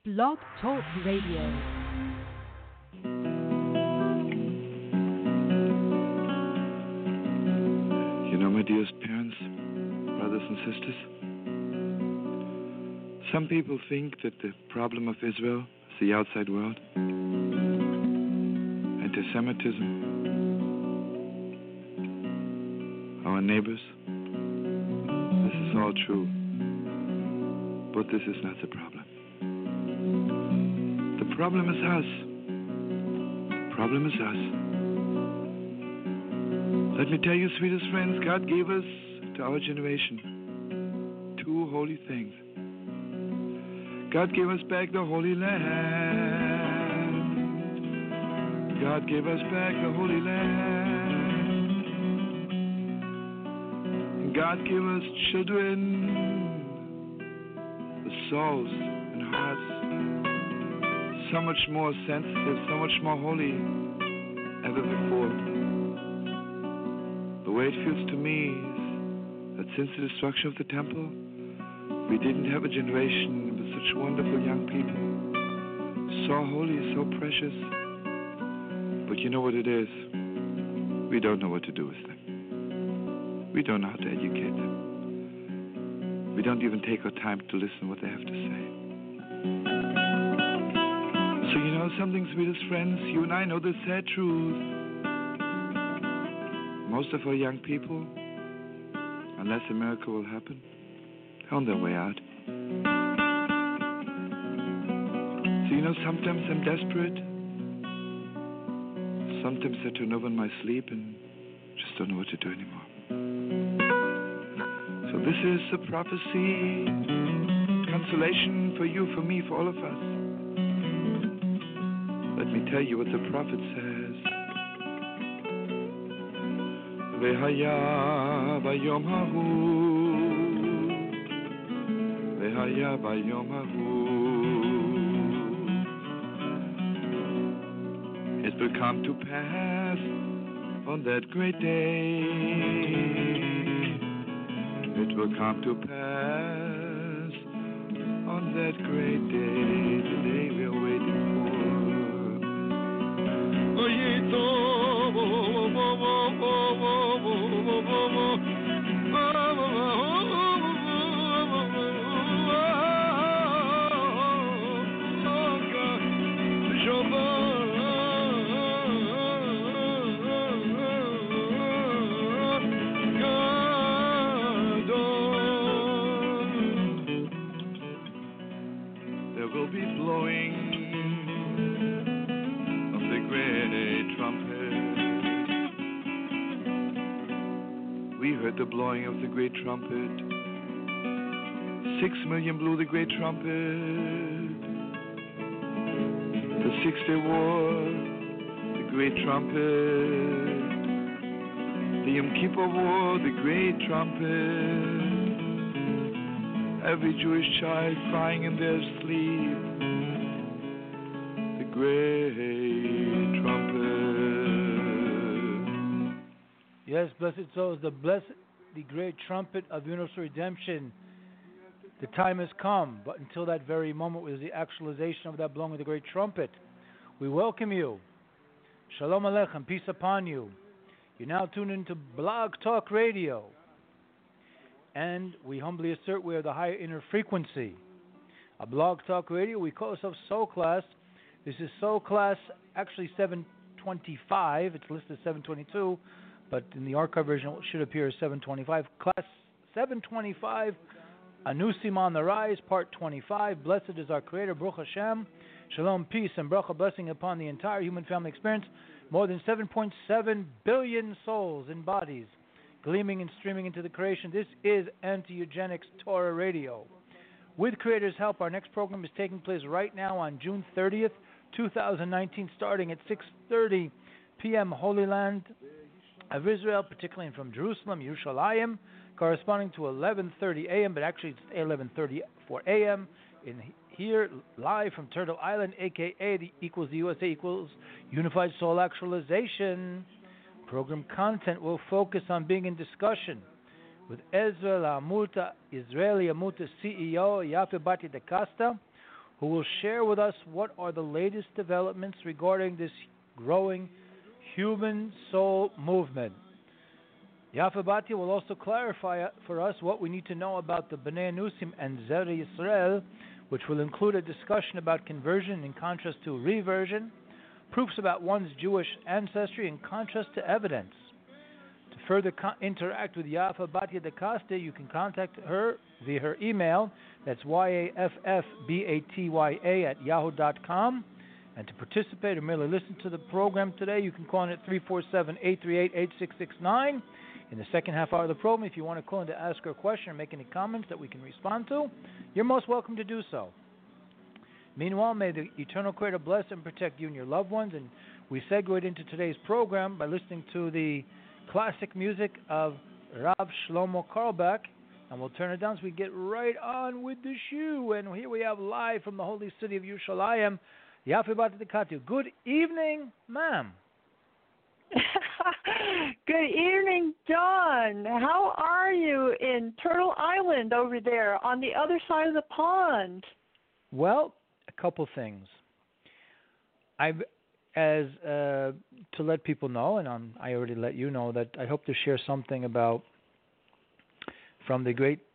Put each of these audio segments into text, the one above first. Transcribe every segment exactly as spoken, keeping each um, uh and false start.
Blog Talk Radio. You know, my dearest parents, brothers and sisters, some people think that the problem of Israel is the outside world, anti-Semitism, our neighbors. This is all true, but this is not the problem. The problem is us. The problem is us. Let me tell you, sweetest friends, God gave us, to our generation, two holy things. God gave us back the Holy Land. God gave us back the Holy Land. And God gave us children, with souls and hearts so much more sensitive, so much more holy ever before. The way it feels to me is that since the destruction of the temple, we didn't have a generation with such wonderful young people, so holy, so precious. But you know what it is? We don't know what to do with them. We don't know how to educate them. We don't even take our time to listen what they have to say. So you know something, sweetest friends? You and I know the sad truth. Most of our young people, unless a miracle will happen, are on their way out. So you know, sometimes I'm desperate. Sometimes I turn over in my sleep and just don't know what to do anymore. So this is a prophecy, consolation for you, for me, for all of us. Let me tell you what the prophet says. Vehaya bayom hahu, Vehaya bayom hahu. It will come to pass on that great day. It will come to pass on that great day, the day we are waiting for. Oh, yeah, oh, oh, oh, oh, oh, oh, there will be blowing of the great trumpet. We heard the blowing of the great trumpet. Six million blew the great trumpet. The Six-Day War, the great trumpet. The Yom Kippur War, the great trumpet. Every Jewish child crying in their sleep. The great trumpet. Yes, blessed souls, the blessed, the great trumpet of universal redemption. The time has come, but until that very moment was the actualization of that blowing of the great trumpet. We welcome you. Shalom Aleichem, peace upon you. You're now tuned into Blog Talk Radio. And we humbly assert we are the higher inner frequency. A Blog Talk Radio, we call ourselves Soul Class. This is Soul Class, actually seven twenty-five. It's listed as seven twenty-two, but in the archive version it should appear as seven twenty-five. Class seven twenty-five, Anusim on the Rise, Part twenty-five. Blessed is our Creator, Baruch Hashem. Shalom, peace, and bracha, blessing upon the entire human family experience. More than seven point seven billion souls and bodies gleaming and streaming into the creation. This is Anti-Eugenics Torah Radio. With Creator's help, our next program is taking place right now on June thirtieth, twenty nineteen, starting at six thirty p.m. Holy Land of Israel, particularly from Jerusalem, Yerushalayim, corresponding to eleven thirty a.m., but actually it's eleven thirty-four a.m. in here, live from Turtle Island, a k a the equals the U S A equals Unified Soul Actualization. Program content will focus on being in discussion with Ezra Lamulta, Israeli Amuta C E O, Yafe Bati da Costa, who will share with us what are the latest developments regarding this growing human soul movement. Yafa Batia will also clarify for us what we need to know about the Bnei Anusim and Zerah Yisrael, which will include a discussion about conversion in contrast to reversion, proofs about one's Jewish ancestry in contrast to evidence. To further co- interact with Yafa Batia de Costa, you can contact her via her email. That's Y A F F B A T Y A at yahoo dot com. And to participate or merely listen to the program today, you can call in at three four seven, eight three eight, eight six six nine. In the second half hour of the program, if you want to call in to ask her a question or make any comments that we can respond to, you're most welcome to do so. Meanwhile, may the Eternal Creator bless and protect you and your loved ones. And we segue into today's program by listening to the classic music of Rav Shlomo Carlebach. And we'll turn it down so we get right on with the shoe. And here we have live from the holy city of Yerushalayim, Yafa Batia de Costa. Good evening, ma'am. Good evening, John. How are you in Turtle Island over there on the other side of the pond? Well, a couple things. I've, as uh, to let people know, and I'm, I already let you know, that I hope to share something about from the great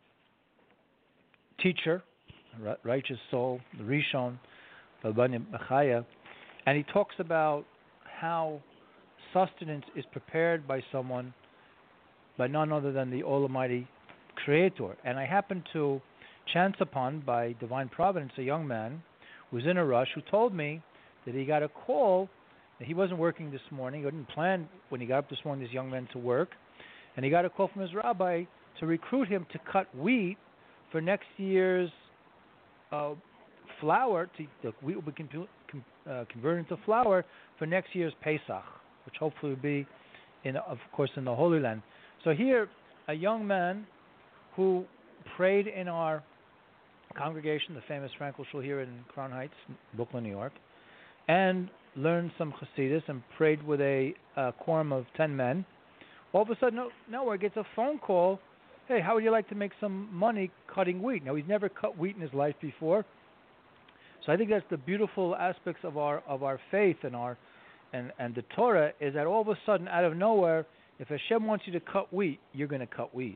teacher, righteous soul, the Rishon, Rabbanim Bechaya, and he talks about how sustenance is prepared by someone, by none other than the Almighty Creator. And I happened to chance upon, by divine providence, a young man who was in a rush who told me that he got a call, that he wasn't working this morning, he didn't plan when he got up this morning, this young man, to work, and he got a call from his rabbi to recruit him to cut wheat for next year's uh, flour, to, the wheat will be con- con- uh, converted into flour for next year's Pesach, which hopefully will be, in, of course, in the Holy Land. So here, a young man who prayed in our congregation, the famous Frankel Shul here in Crown Heights, Brooklyn, New York, and learned some Chassidus and prayed with a uh, quorum of ten men. All of a sudden, nowhere gets a phone call, hey, how would you like to make some money cutting wheat? Now, he's never cut wheat in his life before. So I think that's the beautiful aspects of our of our faith and our and, and the Torah, is that all of a sudden, out of nowhere, if Hashem wants you to cut wheat, you're going to cut wheat.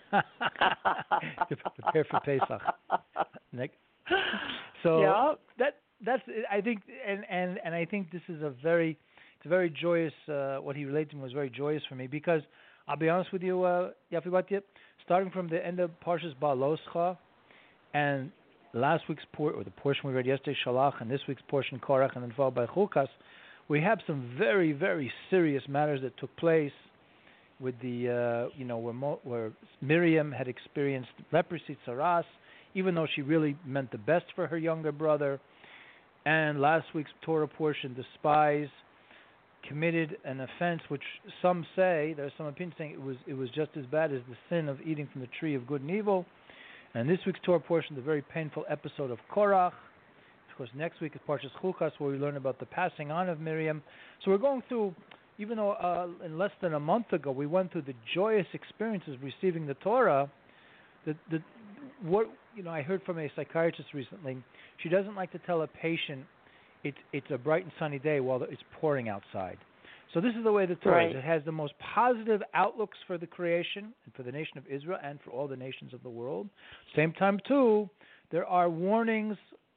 To prepare for Pesach. So yeah. that that's I think and, and, and I think this is a very it's a very joyous uh, what he related to me was very joyous for me, because I'll be honest with you, uh, Yafi Batia, starting from the end of Parshas Ba'aloscha and last week's por- or the portion we read yesterday, Shalach, and this week's portion, Korach, and then followed by Chukas, we have some very, very serious matters that took place with the, uh, you know, where, Mo- where Miriam had experienced leprosy, tsaras, even though she really meant the best for her younger brother. And last week's Torah portion, the spies committed an offense, which some say, there's some opinions saying it was it was just as bad as the sin of eating from the tree of good and evil. And this week's Torah portion, the very painful episode of Korach. Of course, next week is Parshas Chukas, where we learn about the passing on of Miriam. So we're going through, even though uh, in less than a month ago we went through the joyous experiences receiving the Torah, the, the, what you know, I heard from a psychiatrist recently, she doesn't like to tell a patient it's, it's a bright and sunny day while it's pouring outside. So this is the way the Torah is. Right. It has the most positive outlooks for the creation and for the nation of Israel and for all the nations of the world. Same time, too, there are warnings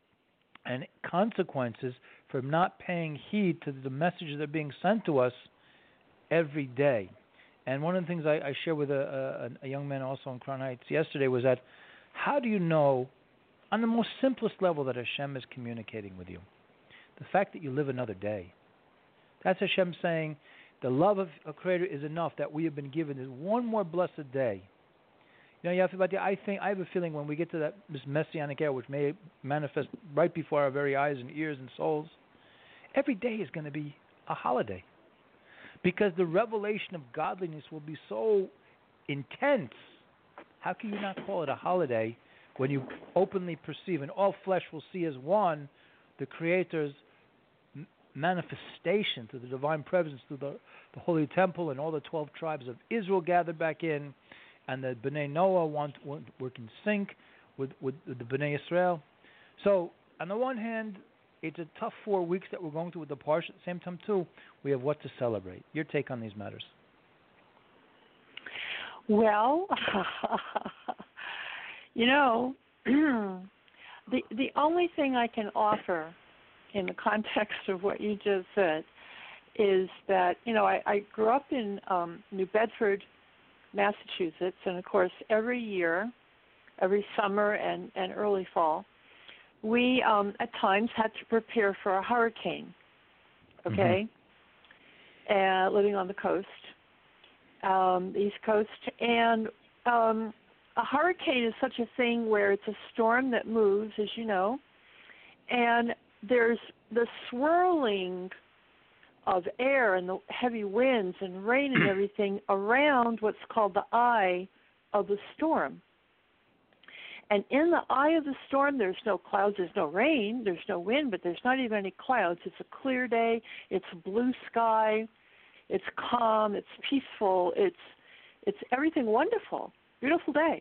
and consequences for not paying heed to the messages that are being sent to us every day. And one of the things I, I shared with a, a, a young man also in Crown Heights yesterday was that how do you know on the most simplest level that Hashem is communicating with you? The fact that you live another day. That's Hashem saying the love of a Creator is enough, that we have been given this one more blessed day. You know, Yafi Batia, I think I have a feeling when we get to that this messianic era, which may manifest right before our very eyes and ears and souls, every day is going to be a holiday, because the revelation of godliness will be so intense. How can you not call it a holiday when you openly perceive, and all flesh will see as one, the Creator's manifestation through the divine presence, through the, the holy temple, and all the twelve tribes of Israel gathered back in, and the Bnei Noah want, want work in sync with, with, with the Bnei Israel. So, on the one hand, it's a tough four weeks that we're going through with the Parsha. At the same time, too, we have what to celebrate. Your take on these matters? Well, you know, the the only thing I can offer in the context of what you just said is that, you know, I, I grew up in um, New Bedford, Massachusetts, and of course every year, every summer and, and early fall, we um, at times had to prepare for a hurricane, okay, mm-hmm. uh, living on the coast, um, the East Coast, and um, a hurricane is such a thing where it's a storm that moves, as you know, and there's the swirling of air and the heavy winds and rain and everything around what's called the eye of the storm. And in the eye of the storm, there's no clouds, there's no rain, there's no wind, but there's not even any clouds. It's a clear day, it's blue sky, it's calm, it's peaceful, it's it's everything wonderful, beautiful day.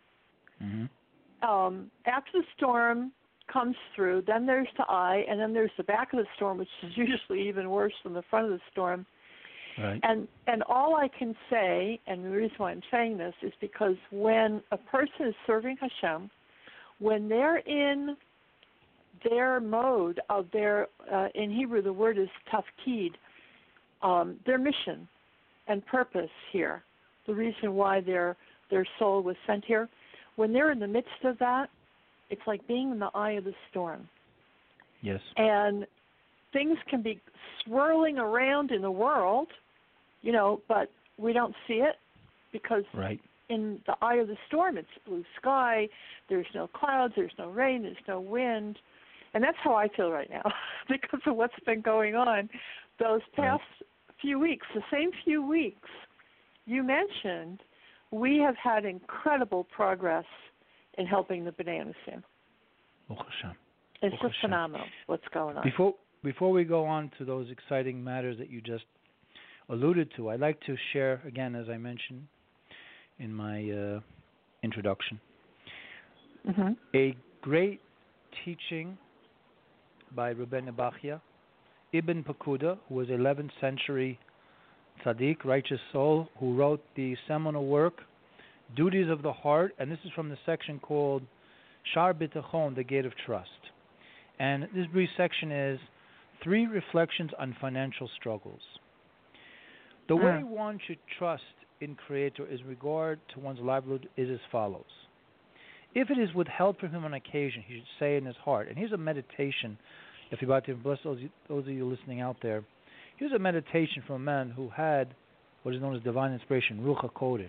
Mm-hmm. Um, after the storm comes through, then there's the eye, and then there's the back of the storm, which is usually even worse than the front of the storm. Right. And and all I can say, and the reason why I'm saying this is because when a person is serving Hashem, when they're in their mode of their, uh, in Hebrew the word is tafkid, um, their mission and purpose here, the reason why their their soul was sent here, when they're in the midst of that, it's like being in the eye of the storm. Yes. And things can be swirling around in the world, you know, but we don't see it because right. in the eye of the storm, it's blue sky, there's no clouds, there's no rain, there's no wind. And that's how I feel right now because of what's been going on those past right. few weeks. The same few weeks you mentioned, we have had incredible progress in helping the B'nai Anusim. It's just phenomenal what's going on. Before before we go on to those exciting matters that you just alluded to, I'd like to share, again, as I mentioned in my uh, introduction, mm-hmm. a great teaching by Rabbeinu Bachya, Ibn Pakuda, who was eleventh century tzaddik, righteous soul, who wrote the seminal work, Duties of the Heart, and this is from the section called Shar B'tachon, the Gate of Trust. And this brief section is three reflections on financial struggles. The way mm. one should trust in Creator is regard to one's livelihood is as follows. If it is withheld from him on occasion, he should say in his heart, and here's a meditation, if you're about to bless those, those of you listening out there, here's a meditation from a man who had what is known as divine inspiration, Ruach HaKodesh.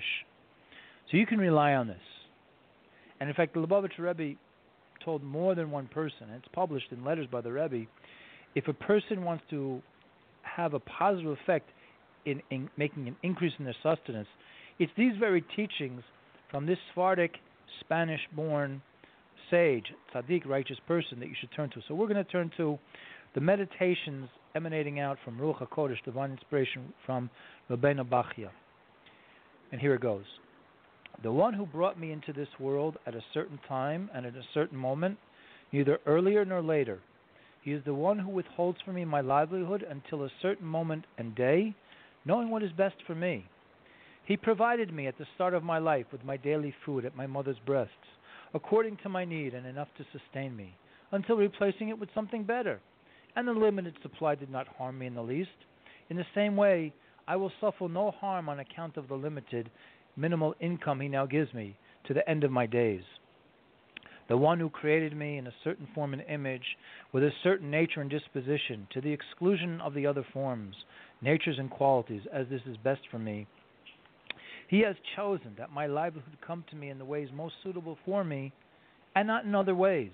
So you can rely on this. And in fact, the Lubavitcher Rebbe told more than one person, and it's published in letters by the Rebbe, if a person wants to have a positive effect in, in making an increase in their sustenance, it's these very teachings from this Sephardic, Spanish-born sage, tzaddik, righteous person that you should turn to. So we're going to turn to the meditations emanating out from Ruach HaKodesh, divine inspiration from Rabbeinu Bachya. And here it goes. The one who brought me into this world at a certain time and at a certain moment, neither earlier nor later. He is the one who withholds from me my livelihood until a certain moment and day, knowing what is best for me. He provided me at the start of my life with my daily food at my mother's breasts, according to my need and enough to sustain me, until replacing it with something better. And the limited supply did not harm me in the least. In the same way, I will suffer no harm on account of the limited, minimal income he now gives me to the end of my days. The one who created me in a certain form and image, with a certain nature and disposition, to the exclusion of the other forms, natures and qualities, as this is best for me, he has chosen that my livelihood come to me in the ways most suitable for me, and not in other ways.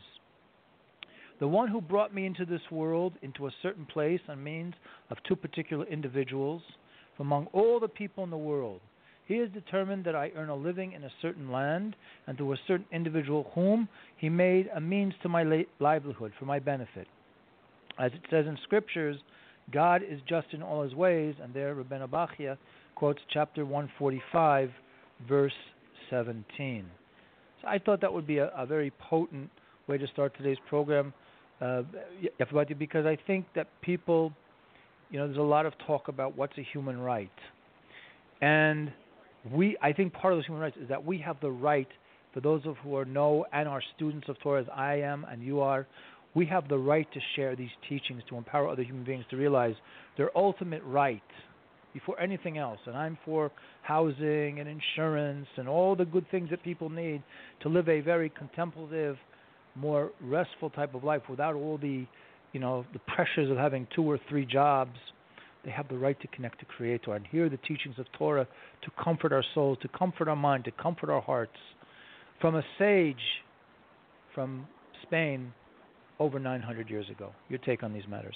The one who brought me into this world, into a certain place on means of two particular individuals, from among all the people in the world, he has determined that I earn a living in a certain land, and to a certain individual whom he made a means to my la- livelihood for my benefit. As it says in scriptures, God is just in all his ways, and there Rabbeinu Bachya quotes chapter one forty-five, verse seventeen. So I thought that would be a, a very potent way to start today's program, uh, because I think that people, you know, there's a lot of talk about what's a human right. And we, I think part of those human rights is that we have the right, for those of who are know and are students of Torah, as I am and you are, we have the right to share these teachings, to empower other human beings to realize their ultimate right before anything else. And I'm for housing and insurance and all the good things that people need to live a very contemplative, more restful type of life without all the, you know, the pressures of having two or three jobs. They have the right to connect to Creator and hear the teachings of Torah to comfort our souls, to comfort our mind, to comfort our hearts. From a sage from Spain over nine hundred years ago. Your take on these matters?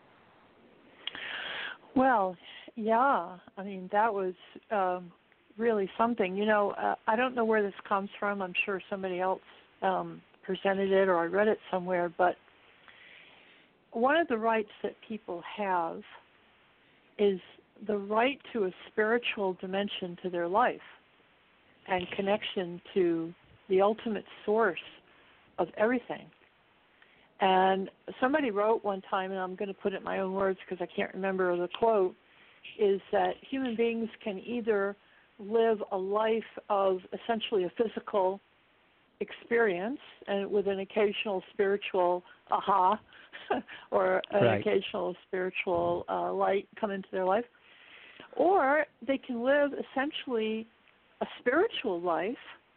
Well, yeah. I mean, that was um, really something. You know, uh, I don't know where this comes from. I'm sure somebody else um, presented it or I read it somewhere. But one of the rights that people have is the right to a spiritual dimension to their life and connection to the ultimate source of everything. And somebody wrote one time, and I'm going to put it in my own words because I can't remember the quote, is that human beings can either live a life of essentially a physical experience and with an occasional spiritual aha or an right. occasional spiritual uh, light come into their life, or they can live essentially a spiritual life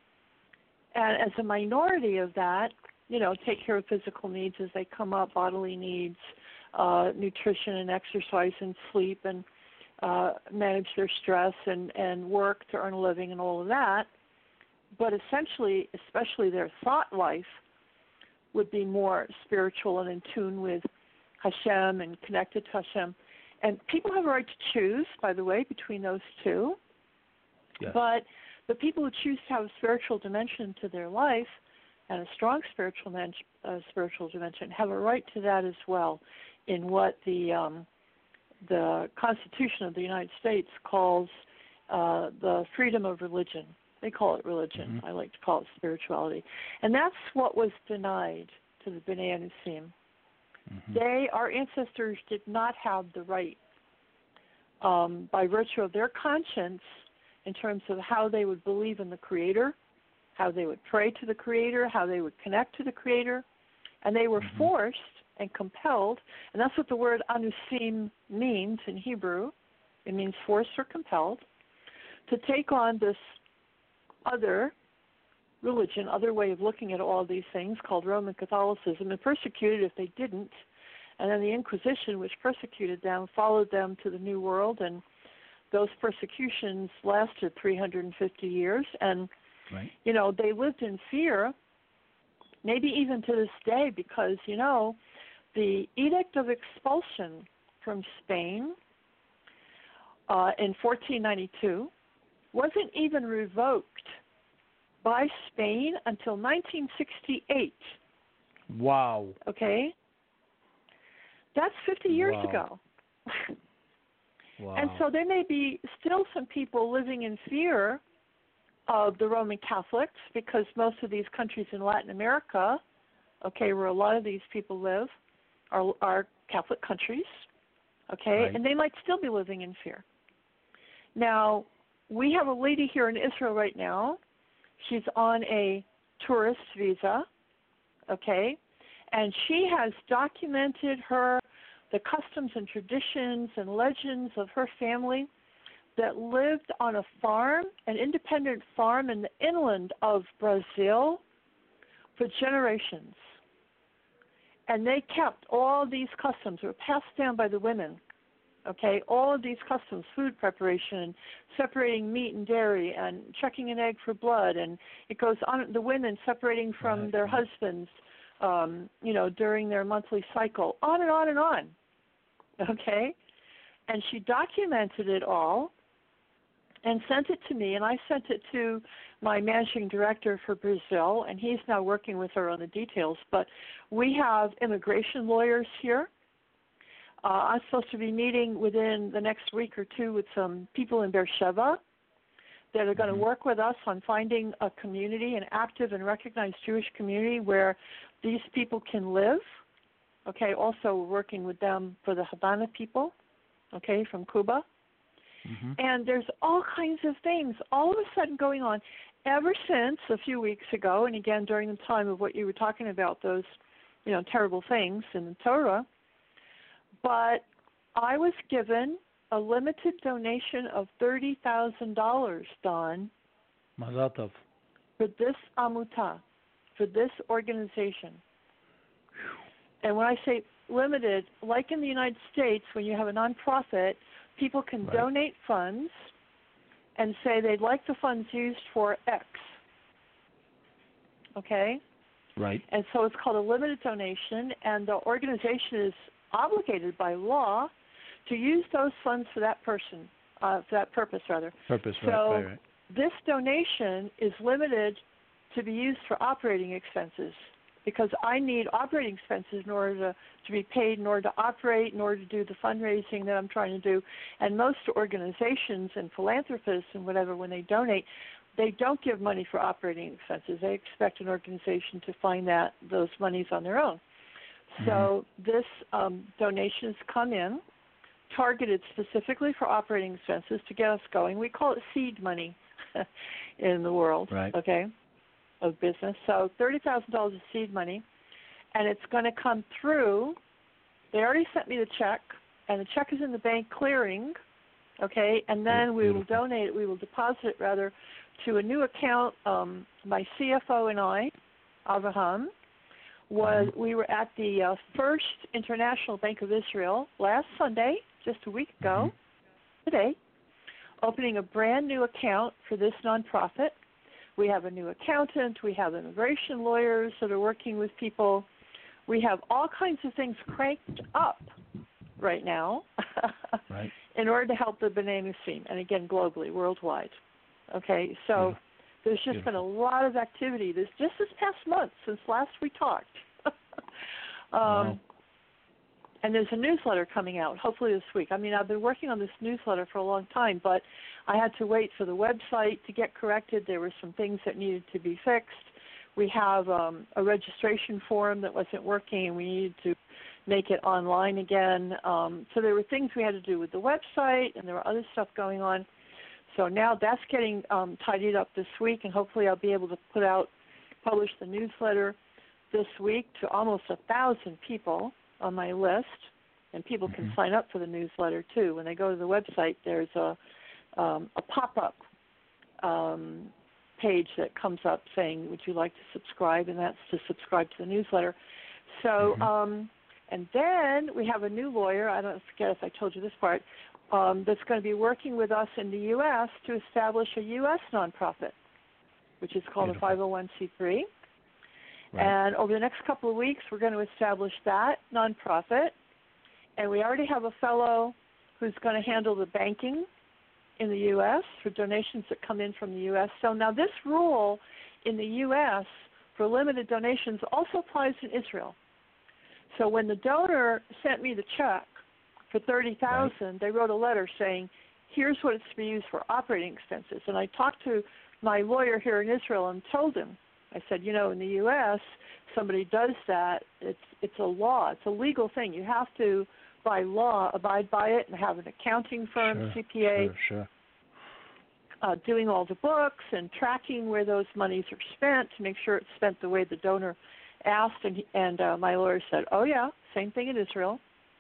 and as a minority of that, you know, take care of physical needs as they come up, bodily needs, uh, nutrition and exercise and sleep and uh, manage their stress and, and work to earn a living and all of that. But essentially, especially their thought life would be more spiritual and in tune with Hashem and connected to Hashem. And people have a right to choose, by the way, between those two. Yes. But the people who choose to have a spiritual dimension to their life and a strong spiritual men- uh, spiritual dimension have a right to that as well, in what the um, the Constitution of the United States calls uh, the freedom of religion. They call it religion. Mm-hmm. I like to call it spirituality, and that's what was denied to the B'nai Anusim. Mm-hmm. They, our ancestors, did not have the right, um, by virtue of their conscience, in terms of how they would believe in the Creator, how they would pray to the Creator, how they would connect to the Creator, and they were mm-hmm. forced and compelled, and that's what the word anusim means in Hebrew. It means forced or compelled, to take on this other religion, other way of looking at all these things called Roman Catholicism, and persecuted if they didn't. And then the Inquisition, which persecuted them, followed them to the New World, and those persecutions lasted three hundred fifty years, and right. you know, they lived in fear, maybe even to this day, because, you know, the Edict of Expulsion from Spain uh, in fourteen ninety-two wasn't even revoked by Spain until nineteen sixty-eight. Wow. Okay? That's fifty years wow. ago. Wow. And so there may be still some people living in fear of the Roman Catholics, because most of these countries in Latin America, okay, where a lot of these people live, are, are Catholic countries, okay, right. and they might still be living in fear. Now, we have a lady here in Israel right now. She's on a tourist visa, okay, and she has documented her the customs and traditions and legends of her family that lived on a farm, an independent farm in the inland of Brazil for generations. And they kept all these customs, were passed down by the women, okay, all of these customs, food preparation, separating meat and dairy, and checking an egg for blood, and it goes on, the women separating from right. their husbands, um, you know, during their monthly cycle, on and on and on, okay? And she documented it all and sent it to me, and I sent it to my managing director for Brazil, and he's now working with her on the details. But we have immigration lawyers here. Uh, I'm supposed to be meeting within the next week or two with some people in Beersheba that are going to Mhm. work with us on finding a community, an active and recognized Jewish community where these people can live. Okay, also working with them for the Havana people, okay, from Cuba. Mhm. And there's all kinds of things all of a sudden going on ever since a few weeks ago, and again during the time of what you were talking about, those, you know, terrible things in the Torah. But I was given a limited donation of thirty thousand dollars, Don, Mazal tov. for this Amutah, for this organization. And when I say limited, like in the United States, when you have a nonprofit, people can Right. donate funds and say they'd like the funds used for X. Okay? Right. And so it's called a limited donation, and the organization is obligated by law to use those funds for that person, uh, for that purpose, rather. Purpose. So right. Right. Right. this donation is limited to be used for operating expenses because I need operating expenses in order to, to be paid, in order to operate, in order to do the fundraising that I'm trying to do. And most organizations and philanthropists and whatever, when they donate, they don't give money for operating expenses. They expect an organization to find that those monies on their own. Mhm. So this um, donation has come in, targeted specifically for operating expenses to get us going. We call it seed money in the world, Right. okay, of business. So thirty thousand dollars is seed money, and it's going to come through. They already sent me the check, and the check is in the bank clearing, okay, and then we will Beautiful. donate it, we will deposit it, rather, to a new account. Um, my C F O and I, Avraham, was Mhm. we were at the uh, First International Bank of Israel last Sunday, just a week ago, Mhm. today, opening a brand new account for this nonprofit. We have a new accountant. We have immigration lawyers that are working with people. We have all kinds of things cranked up right now Right. in order to help the B'nai Nussim, and again, globally, worldwide. Okay, so Beautiful. there's just Beautiful. been a lot of activity this just this past month since last we talked. um, Wow. And there's a newsletter coming out, hopefully this week. I mean, I've been working on this newsletter for a long time, but I had to wait for the website to get corrected. There were some things that needed to be fixed. We have um, a registration form that wasn't working, and we needed to make it online again. Um, so there were things we had to do with the website, and there were other stuff going on. So now that's getting um, tidied up this week, and hopefully I'll be able to put out, publish the newsletter this week to almost a thousand people on my list, and people can Mhm. sign up for the newsletter too. When they go to the website, there's a um, a pop-up um, page that comes up saying, "Would you like to subscribe?" And that's to subscribe to the newsletter. So, Mhm. um, and then we have a new lawyer. I don't forget if I told you this part. Um, that's going to be working with us in the U S to establish a U S nonprofit, which is called Beautiful. a five oh one c three. Right. And over the next couple of weeks, we're going to establish that nonprofit. And we already have a fellow who's going to handle the banking in the U S for donations that come in from the U S. So now this rule in the U S for limited donations also applies in Israel. So when the donor sent me the check for thirty thousand dollars, right, they wrote a letter saying, here's what it's to be used for operating expenses. And I talked to my lawyer here in Israel and told him, I said, you know, in the U S, somebody does that, it's it's a law, it's a legal thing. You have to, by law, abide by it and have an accounting firm, Sure, C P A, Sure, sure. uh, doing all the books and tracking where those monies are spent to make sure it's spent the way the donor asked. And, he, and uh, my lawyer said, oh, yeah, same thing in Israel.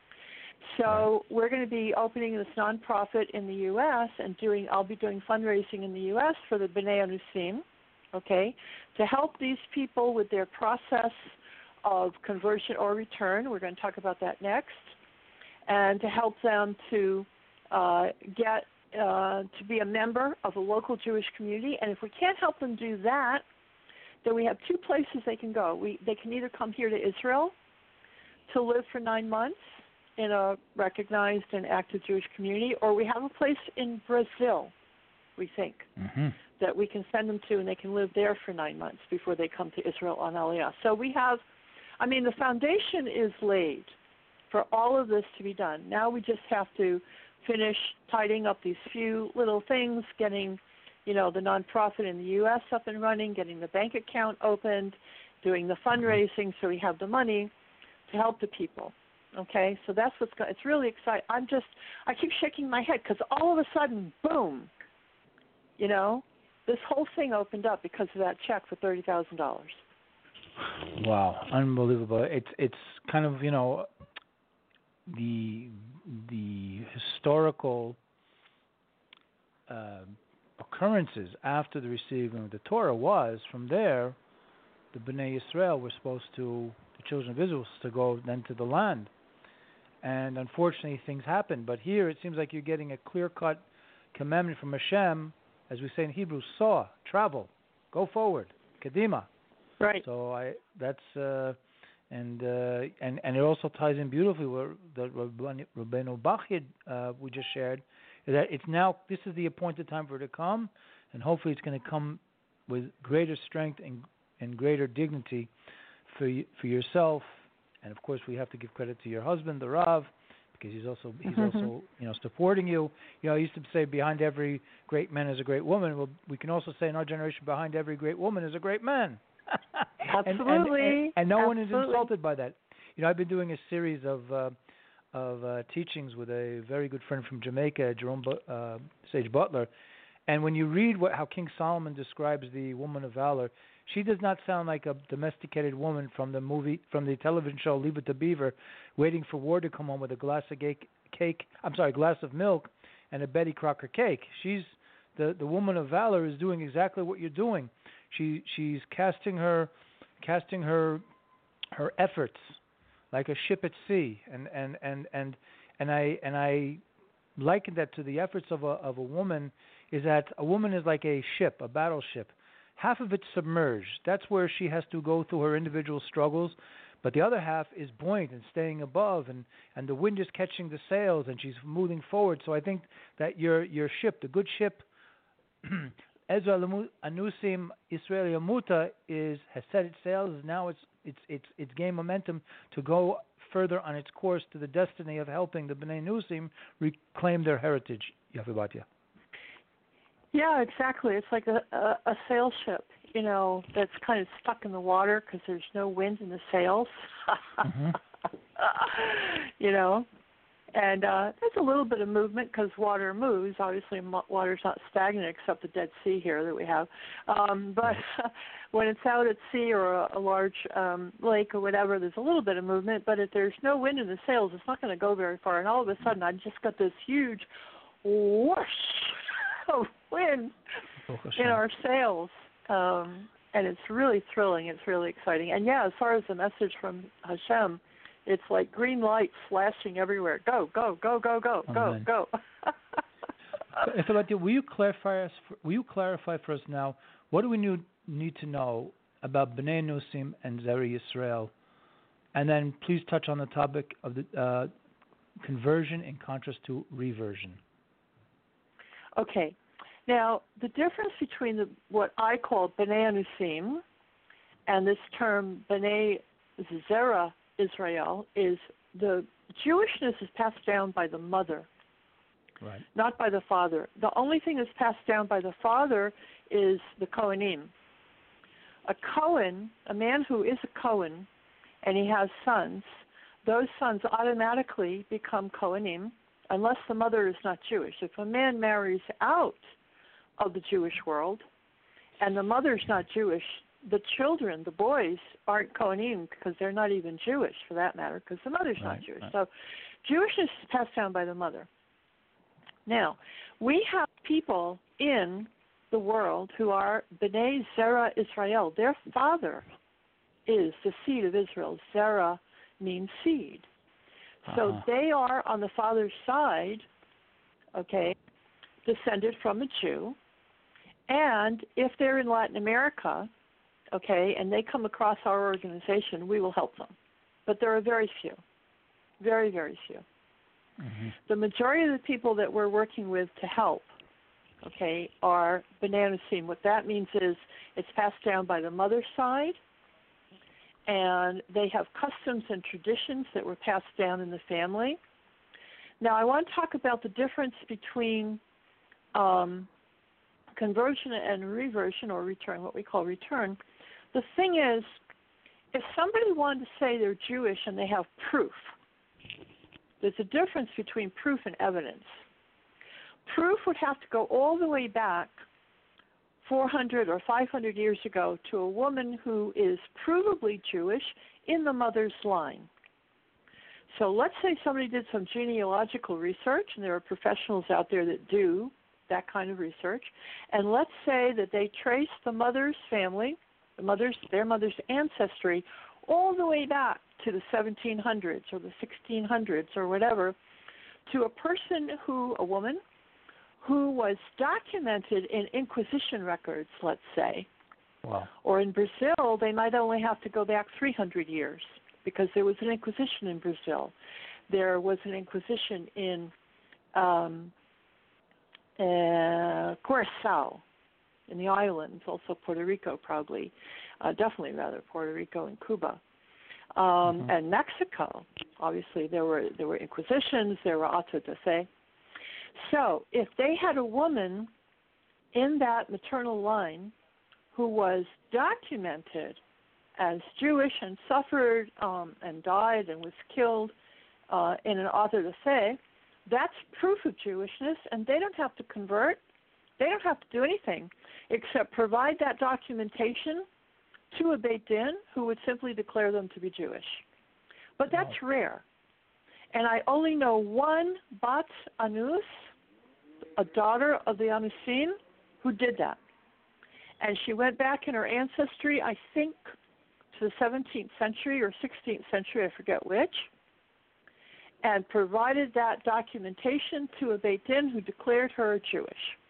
So right, we're going to be opening this nonprofit in the U S and doing. I'll be doing fundraising in the U S for the B'nai Nussim, okay, to help these people with their process of conversion or return. We're going to talk about that next, and to help them to uh, get uh, to be a member of a local Jewish community. And if we can't help them do that, then we have two places they can go. We they can either come here to Israel to live for nine months in a recognized and active Jewish community, or we have a place in Brazil, we think, mm-hmm, that we can send them to, and they can live there for nine months before they come to Israel on Aliyah. So we have, I mean, the foundation is laid for all of this to be done. Now we just have to finish tidying up these few little things, getting you know, the nonprofit in the U S up and running, getting the bank account opened, doing the fundraising so we have the money to help the people. Okay, so that's what's going. It's really exciting. I'm just, I keep shaking my head because all of a sudden, boom, you know, this whole thing opened up because of that check for thirty thousand dollars. Wow, unbelievable! It's it's kind of, you know, the the historical uh, occurrences after the receiving of the Torah was from there. The Bnei Yisrael were supposed to, the children of Israel, to go then to the land. And unfortunately, things happened. But here, it seems like you're getting a clear-cut commandment from Hashem, as we say in Hebrew, saw, travel, go forward, kedima. Right. So I, that's, uh, and uh, and and it also ties in beautifully with the Rabbeinu Bachid uh, we just shared, that it's now, this is the appointed time for it to come, and hopefully it's going to come with greater strength and and greater dignity for y- for yourself. And of course, we have to give credit to your husband, the Rav, because he's also he's mm-hmm. also you know supporting you. You know, I used to say behind every great man is a great woman. Well, we can also say in our generation, behind every great woman is a great man. Absolutely. and, and, and, and no Absolutely. one is insulted by that. You know, I've been doing a series of uh, of uh, teachings with a very good friend from Jamaica, Jerome uh, Sage Butler. And when you read what how King Solomon describes the woman of valor, she does not sound like a domesticated woman from the movie, from the television show Leave It to Beaver, waiting for Ward to come home with a glass of cake, cake I'm sorry, a glass of milk and a Betty Crocker cake. She's the the woman of valor is doing exactly what you're doing. She she's casting her casting her her efforts like a ship at sea, and and and and and I and I liken that to the efforts of a of a woman. Is that a woman is like a ship, a battleship. Half of it's submerged. That's where she has to go through her individual struggles. But the other half is buoyant and staying above, and, and the wind is catching the sails, and she's moving forward. So I think that your your ship, the good ship, Ezra Anusim Israel Yamuta, is has set its sails. Now it's it's it's it's gained momentum to go further on its course to the destiny of helping the Bnei Nusim reclaim their heritage. Yafibatia. Yeah, exactly. It's like a, a, a sail ship, you know, that's kind of stuck in the water because there's no wind in the sails. mm-hmm. You know, and uh, there's a little bit of movement because water moves. Obviously, water's not stagnant except the Dead Sea here that we have. Um, but when it's out at sea or a, a large um, lake or whatever, there's a little bit of movement. But if there's no wind in the sails, it's not going to go very far. And all of a sudden, I just got this huge whoosh of wind in our sails, um, and it's really thrilling. It's really exciting. And yeah, as far as the message from Hashem, it's like green lights flashing everywhere. Go, go, go, go, go, Amen. go, go. So, will you clarify us? For, will you clarify for us now? What do we need, need to know about Bnei Nusim and Zera Yisrael? And then please touch on the topic of the uh, conversion in contrast to reversion. Okay. Now, the difference between the, what I call Bnei Nusim and this term Bnei Zera Israel is the Jewishness is passed down by the mother, right, not by the father. The only thing that's passed down by the father is the Kohanim. A Kohen, a man who is a Kohen, and he has sons, those sons automatically become Kohanim, unless the mother is not Jewish. If a man marries out of the Jewish world and the mother's not Jewish, the children, the boys, aren't Kohanim because they're not even Jewish for that matter because the mother's right, not Jewish. Right. So Jewishness is passed down by the mother. Now, we have people in the world who are Bnei Zera Israel. Their father is the seed of Israel. Zera means seed. So uh-huh. they are, on the father's side, okay, descended from a Jew. And if they're in Latin America, okay, and they come across our organization, we will help them. But there are very few, very, very few. Mm-hmm. The majority of the people that we're working with to help, okay, are Bnei Nusim. What that means is it's passed down by the mother's side, and they have customs and traditions that were passed down in the family. Now, I want to talk about the difference between um, conversion and reversion, or return, what we call return, the thing is, if somebody wanted to say they're Jewish and they have proof, there's a difference between proof and evidence. Proof would have to go all the way back four hundred or five hundred years ago to a woman who is provably Jewish in the mother's line. So let's say somebody did some genealogical research, and there are professionals out there that do that kind of research, and let's say that they trace the mother's family, the mother's, their mother's ancestry, all the way back to the seventeen hundreds or the sixteen hundreds or whatever, to a person who, a woman, who was documented in Inquisition records, let's say. Wow. Or in Brazil, they might only have to go back three hundred years, because there was an Inquisition in Brazil. There was an Inquisition in um, uh, Curacao, in the islands, also Puerto Rico probably, uh, definitely rather Puerto Rico and Cuba. Um, mm-hmm. And Mexico, obviously there were there were Inquisitions, there were auto de fe. So if they had a woman in that maternal line who was documented as Jewish and suffered um, and died and was killed uh, in an auto de fe, that's proof of Jewishness, and they don't have to convert. They don't have to do anything except provide that documentation to a Beit Din, who would simply declare them to be Jewish. But that's wow. rare. And I only know one Bat Anus, a daughter of the Anusim, who did that. And she went back in her ancestry, I think, to the seventeenth century or sixteenth century, I forget which, and provided that documentation to a Beit Din who declared her Jewish.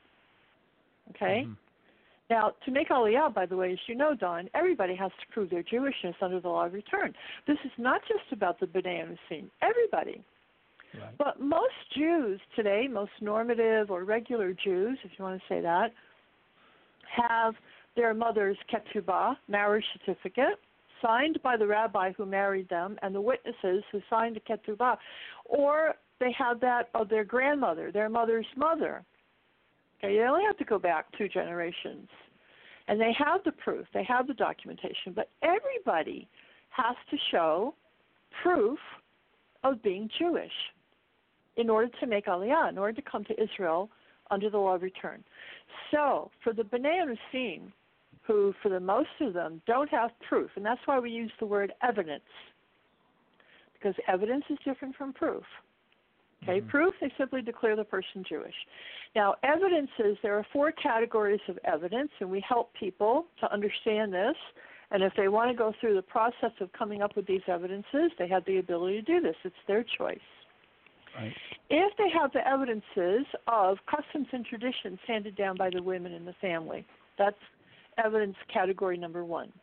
Okay? Mm-hmm. Now, to make Aliyah, by the way, as you know, Don, everybody has to prove their Jewishness under the law of return. This is not just about the B'nai Anusim. Everybody. Right. But most Jews today, most normative or regular Jews, if you want to say that, have their mother's ketubah, marriage certificate, signed by the rabbi who married them and the witnesses who signed the ketubah, or they have that of their grandmother, their mother's mother. Okay, you only have to go back two generations. And they have the proof, they have the documentation, but everybody has to show proof of being Jewish in order to make Aliyah, in order to come to Israel under the law of return. So for the B'nai Anusim, who for the most of them don't have proof, and that's why we use the word evidence, because evidence is different from proof. Okay, mm-hmm. Proof, they simply declare the person Jewish. Now, evidences, there are four categories of evidence, and we help people to understand this. And if they want to go through the process of coming up with these evidences, they have the ability to do this. It's their choice. Right. If they have the evidences of customs and traditions handed down by the women in the family, that's evidence category number one.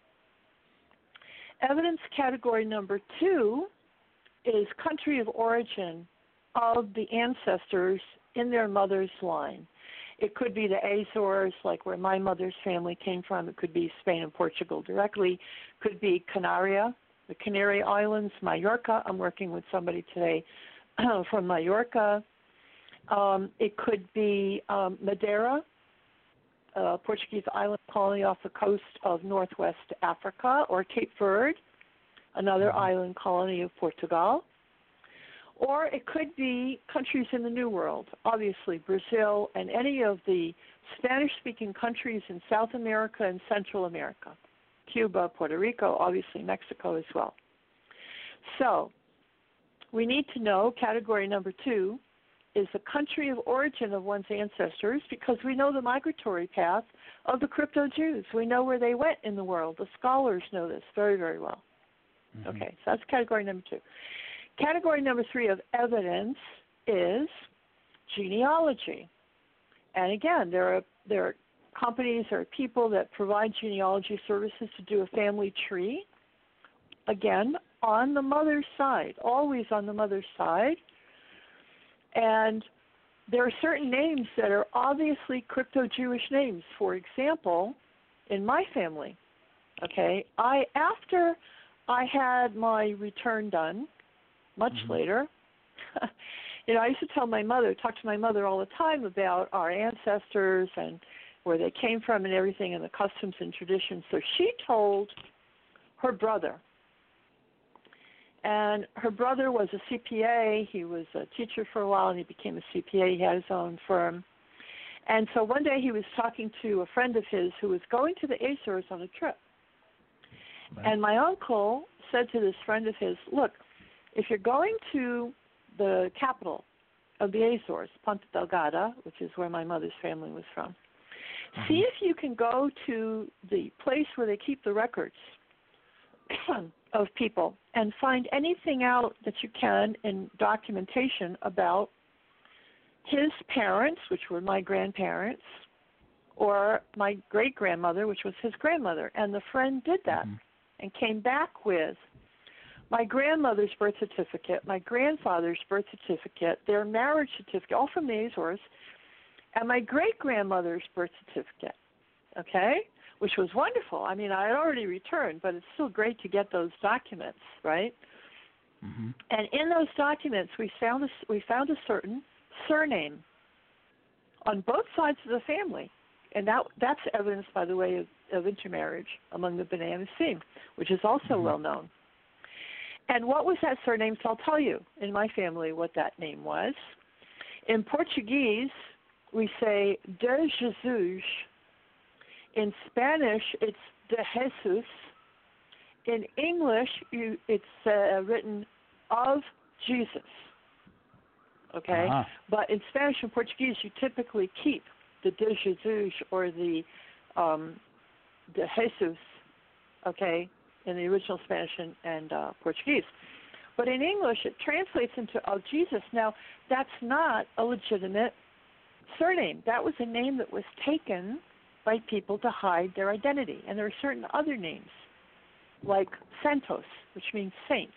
Evidence category number two is country of origin of the ancestors in their mother's line. It could be the Azores, like where my mother's family came from. It could be Spain and Portugal directly. It could be Canaria, the Canary Islands, Mallorca. I'm working with somebody today from Mallorca. Um, it could be um, Madeira, a Portuguese island colony off the coast of northwest Africa, or Cape Verde, another mm-hmm. island colony of Portugal. Or it could be countries in the New World, obviously Brazil and any of the Spanish-speaking countries in South America and Central America, Cuba, Puerto Rico, obviously Mexico as well. So we need to know, category number two, is the country of origin of one's ancestors, because we know the migratory path of the crypto-Jews. We know where they went in the world. The scholars know this very, very well. Mm-hmm. Okay, so that's category number two. Category number three of evidence is genealogy. And again, there are there are companies or people that provide genealogy services to do a family tree. Again, on the mother's side, always on the mother's side. And there are certain names that are obviously crypto-Jewish names. For example, in my family, okay, I after I had my return done, much mm-hmm. later, you know, I used to tell my mother, talk to my mother all the time about our ancestors and where they came from and everything, and the customs and traditions. So she told her brother. And her brother was a C P A. He was a teacher for a while, and he became a C P A. He had his own firm. And so one day he was talking to a friend of his who was going to the Azores on a trip. Right. And my uncle said to this friend of his, look, if you're going to the capital of the Azores, Ponta Delgada, which is where my mother's family was from, mm-hmm. see if you can go to the place where they keep the records of people and find anything out that you can in documentation about his parents, which were my grandparents, or my great-grandmother, which was his grandmother. And the friend did that mm-hmm. and came back with my grandmother's birth certificate, my grandfather's birth certificate, their marriage certificate, all from the Azores, and my great-grandmother's birth certificate, okay, which was wonderful. I mean, I had already returned, but it's still great to get those documents, right? Mm-hmm. And in those documents, we found a, we found a certain surname on both sides of the family. And that that's evidence, by the way, of, of intermarriage among the B'nai Anusim, which is also mm-hmm. well known. And what was that surname? So I'll tell you in my family what that name was. In Portuguese, we say de Jesus. In Spanish, it's de Jesus. In English, you, it's uh, written of Jesus. Okay? Uh-huh. But in Spanish and Portuguese, you typically keep the de Jesus or the um, de Jesus, okay, in the original Spanish and, and uh, Portuguese. But in English, it translates into of Jesus. Now, that's not a legitimate surname. That was a name that was taken by people to hide their identity. And there are certain other names, like Santos, which means saints,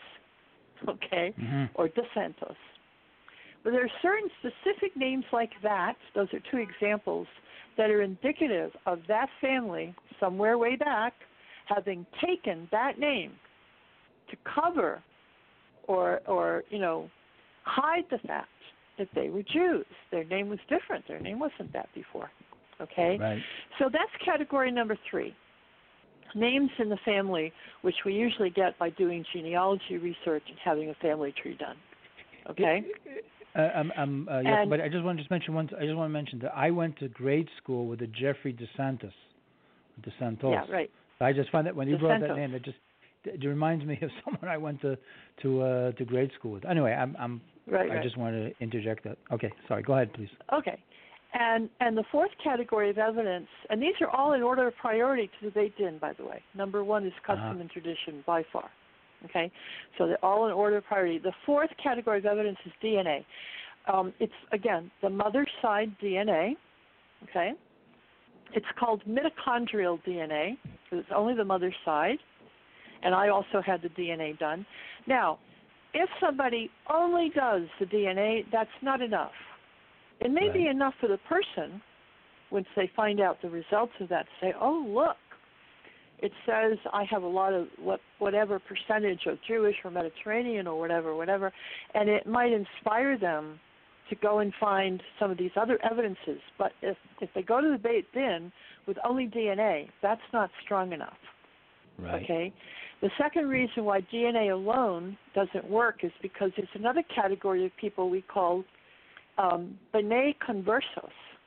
okay, mm-hmm. or de Santos. But there are certain specific names like that, those are two examples, that are indicative of that family somewhere way back having taken that name to cover or, or you know, hide the fact that they were Jews. Their name was different. Their name wasn't that before, okay? Right. So that's category number three, names in the family, which we usually get by doing genealogy research and having a family tree done, okay? Uh, um, um, uh, yes, but I just want to just mention one. I just want to mention that I went to grade school with a Jeffrey DeSantis, DeSantos. Yeah, right. So I just find that when you brought DeSantos. that name, it just it reminds me of someone I went to to uh, to grade school with. Anyway, I'm, I'm right, I right. just wanted to interject that. Okay, sorry. Go ahead, please. Okay, and and the fourth category of evidence, and these are all in order of priority to the Beit Din, by the way. Number one is custom uh-huh. and tradition by far. Okay, so they're all in order of priority. The fourth category of evidence is D N A. Um, it's, again, the mother's side D N A, okay? It's called mitochondrial D N A, because it's only the mother's side, and I also had the D N A done. Now, if somebody only does the D N A, that's not enough. It may right. be enough for the person, once they find out the results of that, to say, oh, look, it says I have a lot of what, whatever percentage of Jewish or Mediterranean or whatever, whatever, and it might inspire them to go and find some of these other evidences. But if, if they go to the Beit Din with only D N A, that's not strong enough. Right. Okay? The second reason why D N A alone doesn't work is because it's another category of people we call um, B'nai Conversos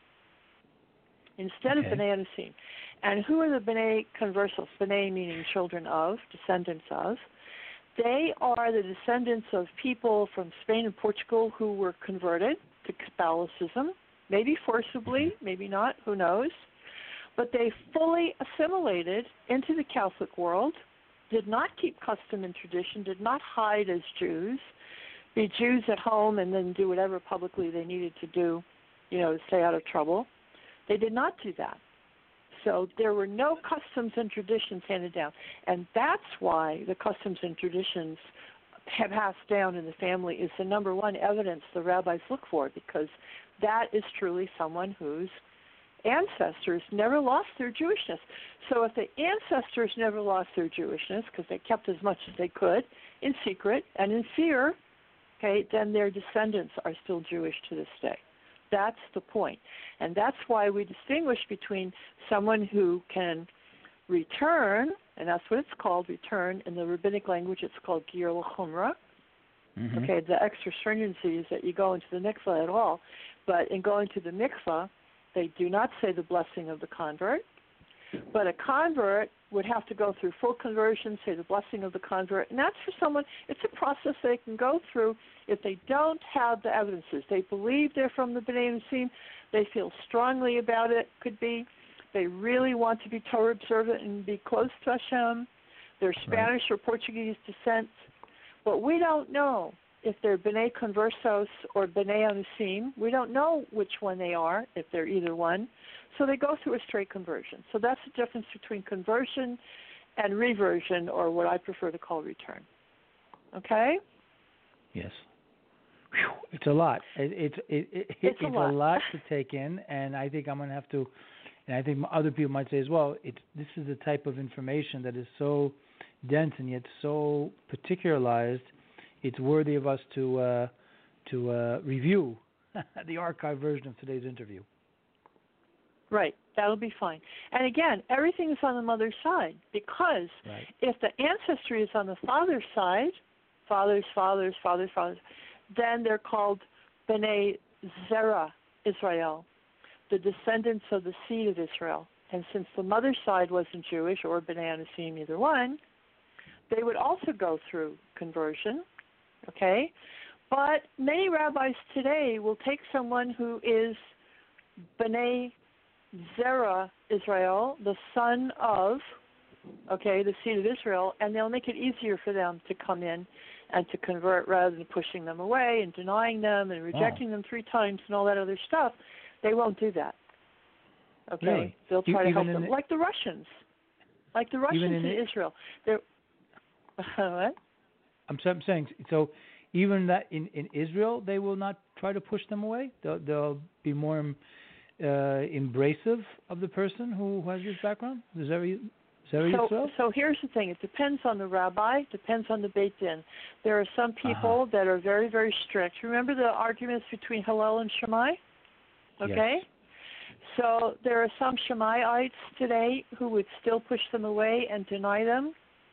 instead okay. of B'nai Anusim. And who are the B'nai Conversos? B'nai meaning children of, descendants of. They are the descendants of people from Spain and Portugal who were converted to Catholicism, maybe forcibly, maybe not, who knows. But they fully assimilated into the Catholic world, did not keep custom and tradition, did not hide as Jews, be Jews at home and then do whatever publicly they needed to do, you know, to stay out of trouble. They did not do that. So there were no customs and traditions handed down. And that's why the customs and traditions have passed down in the family is the number one evidence the rabbis look for, because that is truly someone whose ancestors never lost their Jewishness. So if the ancestors never lost their Jewishness because they kept as much as they could in secret and in fear, okay, then their descendants are still Jewish to this day. That's the point. And that's why we distinguish between someone who can return, and that's what it's called, return. In the rabbinic language, it's called Gir L'Chumrah. Mm-hmm. Okay, the extra stringency is that you go into the mikvah at all. But in going to the mikvah, they do not say the blessing of the convert. But a convert would have to go through full conversion, say the blessing of the convert. And that's for someone, it's a process they can go through if they don't have the evidences. They believe they're from the B'nai Nusim. They feel strongly about it, could be. They really want to be Torah observant and be close to Hashem. They're Spanish right. or Portuguese descent. But we don't know if they're B'nai Conversos or B'nai Anusim. We don't know which one they are, if they're either one. So they go through a straight conversion. So that's the difference between conversion and reversion, or what I prefer to call return. Okay? Yes. Whew, it's a lot. It, it, it, it, it's it's a lot. a lot to take in, and I think I'm going to have to, and I think other people might say as well, it's, this is the type of information that is so dense and yet so particularized, it's worthy of us to uh, to uh, review the archive version of today's interview. Right, that'll be fine. And again, everything is on the mother's side, because right. if the ancestry is on the father's side, fathers, fathers, fathers, fathers, then they're called B'nai Zera Israel, the descendants of the seed of Israel. And since the mother's side wasn't Jewish, or B'nai Anusim, either one, they would also go through conversion, okay? But many rabbis today will take someone who is B'nai Zera Israel, the son of, okay, the seed of Israel, and they'll make it easier for them to come in and to convert rather than pushing them away and denying them and rejecting oh. them three times and all that other stuff. They won't do that. Okay? Really? They'll try Even to help them. The, like the Russians. Like the Russians in, in Israel. They're, what? I'm, I'm saying, so even that in, in Israel, they will not try to push them away? They'll, they'll be more Uh, embracive of the person who has this background? Is that, is that so, so here's the thing. It depends on the rabbi. Depends on the Beit Din. There are some people uh-huh. that are very, very strict. Remember the arguments between Hillel and Shammai? Okay? Yes. So there are some Shammaites today who would still push them away and deny them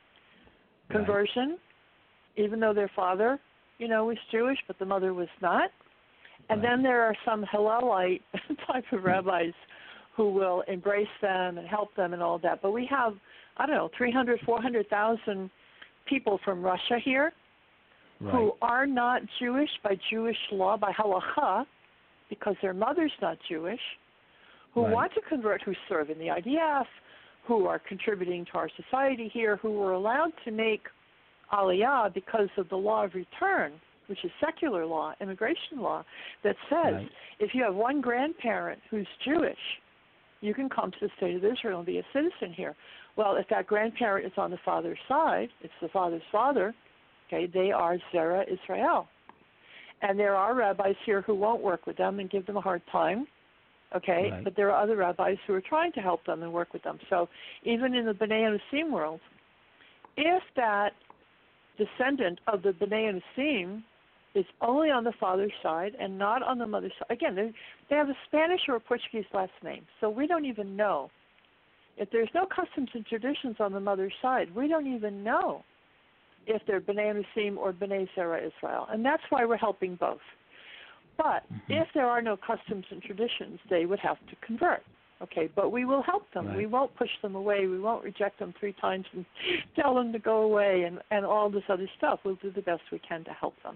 conversion, right. even though their father, you know, was Jewish, but the mother was not. And right. then there are some Hillelite type of rabbis who will embrace them and help them and all that. But we have, I don't know, three hundred, four hundred thousand people from Russia here right. who are not Jewish by Jewish law, by halacha, because their mother's not Jewish, who right. want to convert, who serve in the I D F, who are contributing to our society here, who were allowed to make aliyah because of the law of return, which is secular law, immigration law, that says right. if you have one grandparent who's Jewish, you can come to the state of Israel and be a citizen here. Well, if that grandparent is on the father's side, it's the father's father, okay, they are Zera Israel. And there are rabbis here who won't work with them and give them a hard time, okay, right. but there are other rabbis who are trying to help them and work with them. So even in the B'nai Anusim world, if that descendant of the B'nai Anusim is only on the father's side and not on the mother's side. Again, they have a Spanish or a Portuguese last name, so we don't even know. If there's no customs and traditions on the mother's side, we don't even know if they're B'nai Anusim or B'nai Zera Israel, and that's why we're helping both. But mm-hmm. if there are no customs and traditions, they would have to convert. Okay, but we will help them. Right. We won't push them away. We won't reject them three times and tell them to go away and, and all this other stuff. We'll do the best we can to help them.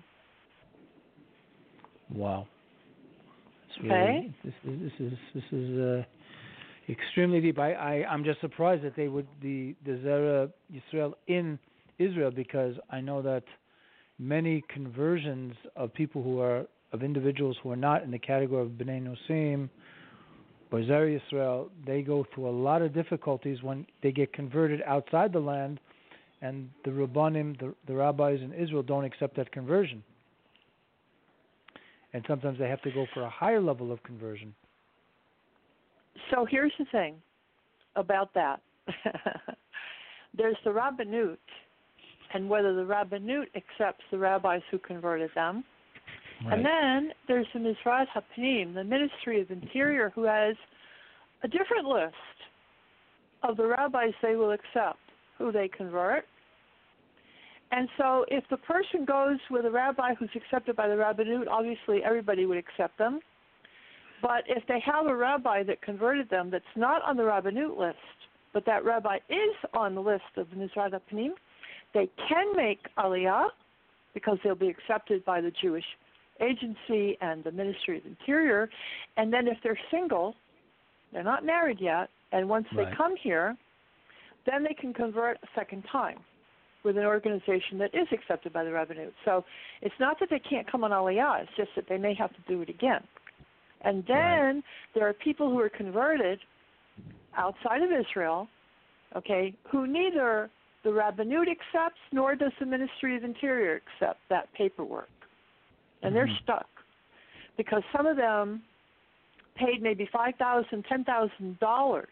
Wow. Really, okay. This is this is this is uh, extremely deep. I, I I'm just surprised that they would the the Zera Yisrael in Israel, because I know that many conversions of people who are of individuals who are not in the category of B'nai Nusim or Zera Yisrael, they go through a lot of difficulties when they get converted outside the land, and the Rabbanim, the, the rabbis in Israel, don't accept that conversion. And sometimes they have to go for a higher level of conversion. So here's the thing about that. There's the Rabbanut, and whether the Rabbanut accepts the rabbis who converted them, Right. And then there's the Mizrach HaPnim, the Ministry of Interior, who has a different list of the rabbis they will accept, who they convert. And so if the person goes with a rabbi who's accepted by the Rabbanut, obviously everybody would accept them. But if they have a rabbi that converted them that's not on the Rabbanut list, but that rabbi is on the list of the Mizrach HaPnim, they can make Aliyah because they'll be accepted by the Jewish Agency and the Ministry of Interior. And then if they're single, they're not married yet, and once Right. they come here, then they can convert a second time with an organization that is accepted by the Rabbanut. So it's not that they can't come on Aliyah, it's just that they may have to do it again. And then right. there are people who are converted outside of Israel, okay, who neither the Rabbanut accepts nor does the Ministry of Interior accept that paperwork. And mm-hmm. they're stuck because some of them paid maybe five thousand dollars, ten thousand dollars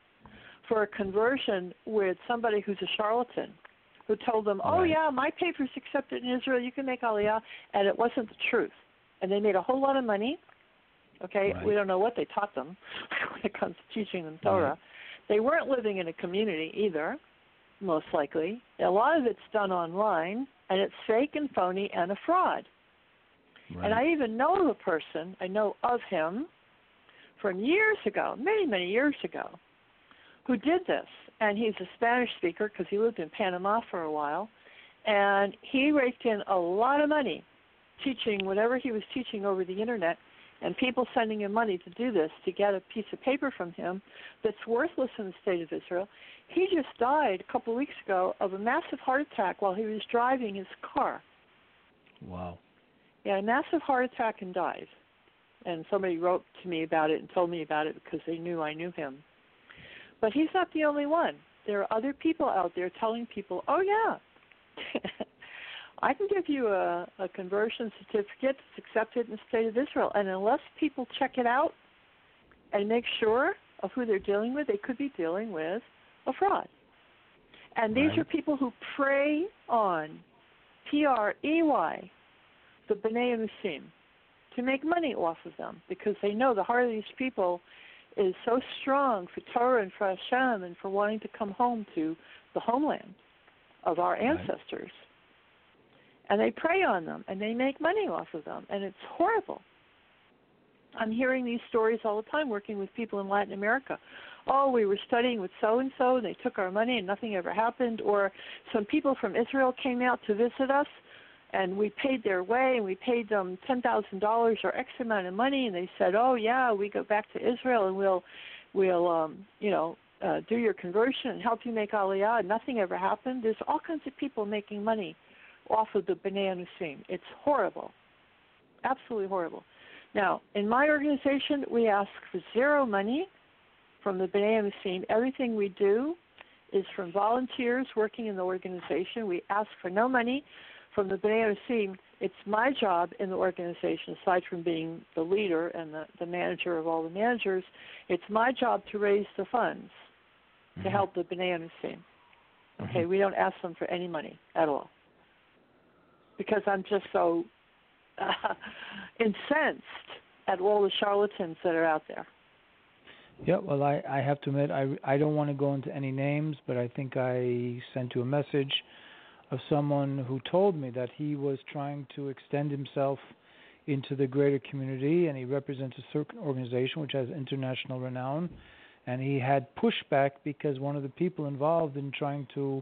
for a conversion with somebody who's a charlatan who told them, oh, right. yeah, my paper's accepted in Israel, you can make Aliyah, and it wasn't the truth. And they made a whole lot of money. Okay, right. we don't know what they taught them when it comes to teaching them Torah. Right. They weren't living in a community either, most likely. A lot of it's done online, and it's fake and phony and a fraud. Right. And I even know the person, I know of him from years ago, many, many years ago, who did this. And he's a Spanish speaker because he lived in Panama for a while. And he raked in a lot of money teaching whatever he was teaching over the Internet, and people sending him money to do this, to get a piece of paper from him that's worthless in the state of Israel. He just died a couple of weeks ago of a massive heart attack while he was driving his car. Wow. Yeah, a massive heart attack and died. And somebody wrote to me about it and told me about it because they knew I knew him. But he's not the only one. There are other people out there telling people, oh, yeah, I can give you a, a conversion certificate that's accepted in the state of Israel. And unless people check it out and make sure of who they're dealing with, they could be dealing with a fraud. And these right. are people who prey on, P R E Y, the B'nai Anusim, to make money off of them because they know the heart of these people is so strong for Torah and for Hashem and for wanting to come home to the homeland of our ancestors. Right. And they prey on them, and they make money off of them, and it's horrible. I'm hearing these stories all the time working with people in Latin America. Oh, we were studying with so-and-so, and they took our money, and nothing ever happened. Or some people from Israel came out to visit us, and we paid their way, and we paid them ten thousand dollars or X amount of money, and they said, oh, yeah, we go back to Israel, and we'll, we'll um, you know, uh, do your conversion and help you make Aliyah, and nothing ever happened. There's all kinds of people making money off of the B'nai Anusim. It's horrible, absolutely horrible. Now, in my organization, we ask for zero money from the B'nai Anusim. Everything we do is from volunteers working in the organization. We ask for no money from the B'nai Anusim. It's my job in the organization, aside from being the leader and the, the manager of all the managers, it's my job to raise the funds mm-hmm. to help the B'nai Anusim. Okay, mm-hmm. we don't ask them for any money at all, because I'm just so uh, incensed at all the charlatans that are out there. Yeah, well, I, I have to admit, I, I don't want to go into any names, but I think I sent you a message of someone who told me that he was trying to extend himself into the greater community, and he represents a certain organization which has international renown, and he had pushback because one of the people involved in trying to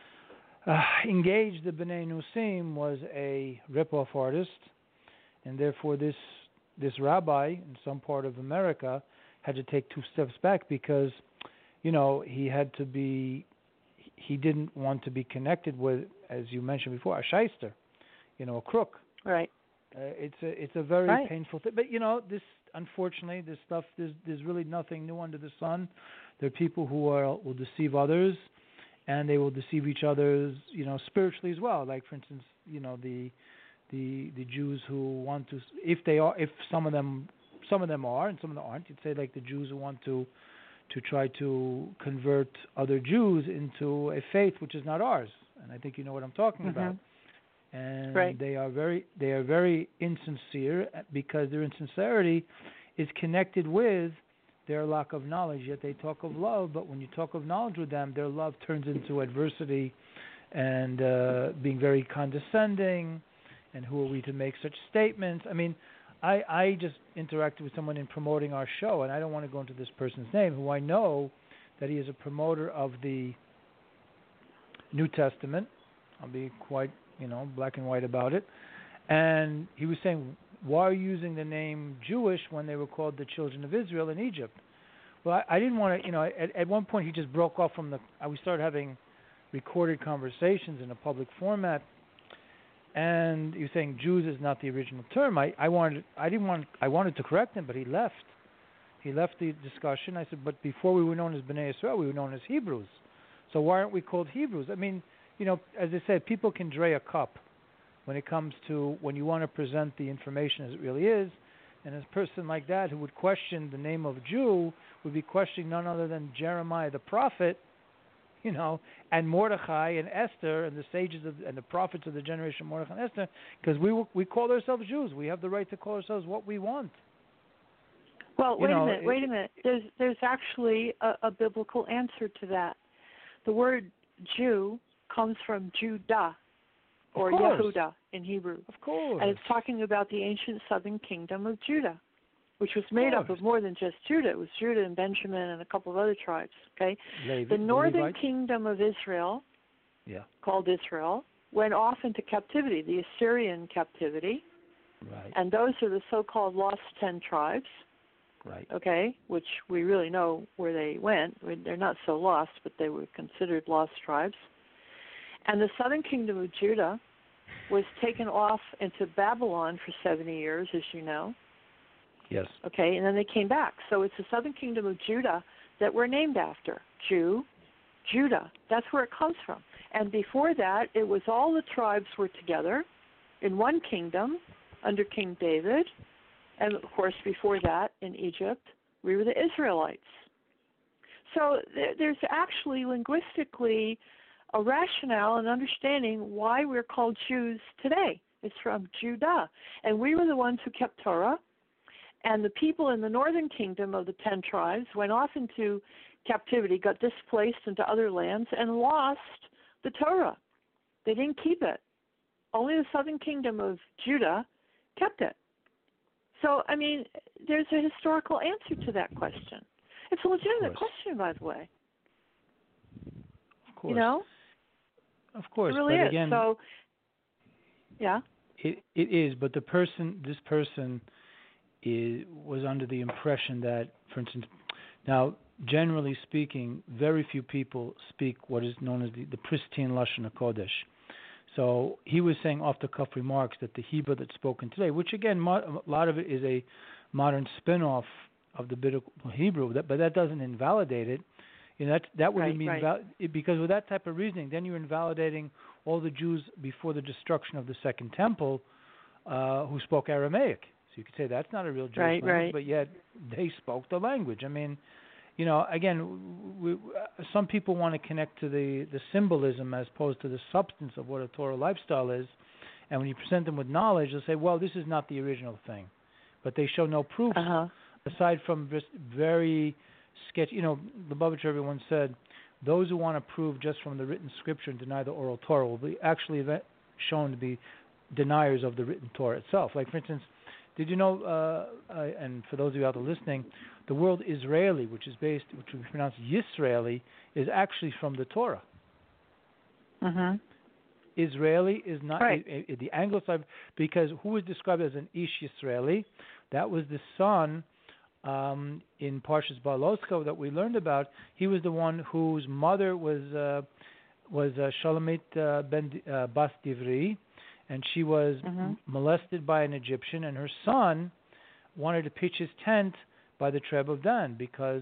uh, engage the B'nai Anusim was a rip-off artist, and therefore this this rabbi in some part of America had to take two steps back because, you know, he had to be, he didn't want to be connected with, as you mentioned before, a shyster, you know, a crook. Right. Uh, it's a it's a very right. painful thing. But, you know, this, unfortunately, this stuff, there's, there's really nothing new under the sun. There are people who are will deceive others, and they will deceive each other, you know, spiritually as well. Like, for instance, you know, the the the Jews who want to, if they are, if some of them, some of them are, and some of them aren't. You'd say like the Jews who want to to try to convert other Jews into a faith which is not ours. And I think you know what I'm talking mm-hmm. about. and right. they are very they are very insincere because their insincerity is connected with their lack of knowledge. Yet they talk of love, but when you talk of knowledge with them, their love turns into adversity and uh, being very condescending. And who are we to make such statements? I mean, I, I just interacted with someone in promoting our show, and I don't want to go into this person's name, who I know that he is a promoter of the New Testament. I'll be quite, you know, black and white about it. And he was saying, why are you using the name Jewish when they were called the children of Israel in Egypt? Well, I, I didn't want to, you know, at, at one point he just broke off from the, we started having recorded conversations in a public format. And he was saying Jews is not the original term. I, I wanted, I didn't want, I wanted to correct him, but he left. He left the discussion. I said, but before we were known as Bnei Israel, we were known as Hebrews. So why aren't we called Hebrews? I mean, you know, as I said, people can dray a cup when it comes to when you want to present the information as it really is. And a person like that who would question the name of Jew would be questioning none other than Jeremiah the prophet, you know, and Mordechai and Esther and the sages of, and the prophets of the generation of Mordechai and Esther, because we we call ourselves Jews. We have the right to call ourselves what we want. Well, you wait know, a minute, it, wait a minute. There's there's actually a, a biblical answer to that. The word Jew comes from Judah, or Yehuda in Hebrew. Of course. And it's talking about the ancient southern kingdom of Judah, which was made up of more than just Judah. It was Judah and Benjamin and a couple of other tribes, okay? Levi, the northern Levite. kingdom of Israel, yeah. called Israel, went off into captivity, the Assyrian captivity. Right. And those are the so-called lost ten tribes. Right. Okay, which we really know where they went. They're not so lost, but they were considered lost tribes. And the southern kingdom of Judah was taken off into Babylon for seventy years, as you know. Yes. Okay, and then they came back. So it's the southern kingdom of Judah that we're named after. Jew, Judah. That's where it comes from. And before that, it was all the tribes were together in one kingdom under King David. And, of course, before that, in Egypt, we were the Israelites. So there, there's actually linguistically a rationale and understanding why we're called Jews today. It's from Judah. And we were the ones who kept Torah. And the people in the northern kingdom of the ten tribes went off into captivity, got displaced into other lands, and lost the Torah. They didn't keep it. Only the southern kingdom of Judah kept it. So, I mean, there's a historical answer to that question. It's a legitimate question, by the way. Of course. You know? Of course. It really but is. Again, so, yeah. It it is, but the person, this person, is was under the impression that, for instance, now generally speaking, very few people speak what is known as the, the pristine Lashon HaKodesh. So he was saying off-the-cuff remarks that the Hebrew that's spoken today, which again, mo- a lot of it is a modern spin-off of the biblical Hebrew, that, but that doesn't invalidate it. You know, that that would right, mean right. val- because with that type of reasoning, then you're invalidating all the Jews before the destruction of the Second Temple uh, who spoke Aramaic. So you could say that's not a real Jewish right, language, right. but yet they spoke the language. I mean, you know, again, we, some people want to connect to the, the symbolism as opposed to the substance of what a Torah lifestyle is. And when you present them with knowledge, they'll say, well, this is not the original thing. But they show no proof uh-huh. aside from just very sketchy. You know, the Lubavitcher everyone said, those who want to prove just from the written scripture and deny the oral Torah will be actually shown to be deniers of the written Torah itself. Like, for instance, did you know, uh, uh, and for those of you out there listening, the word Israeli, which is based, which we pronounce Yisraeli, is actually from the Torah. Mm-hmm. Israeli is not right. uh, uh, the Anglo-Saxon, because who was described as an Ish Yisraeli? That was the son um, in Parshas Baalotcha that we learned about. He was the one whose mother was uh, was uh, Shalomit uh, ben uh, Bas Divri, and she was mm-hmm. molested by an Egyptian, and her son wanted to pitch his tent by the tribe of Dan because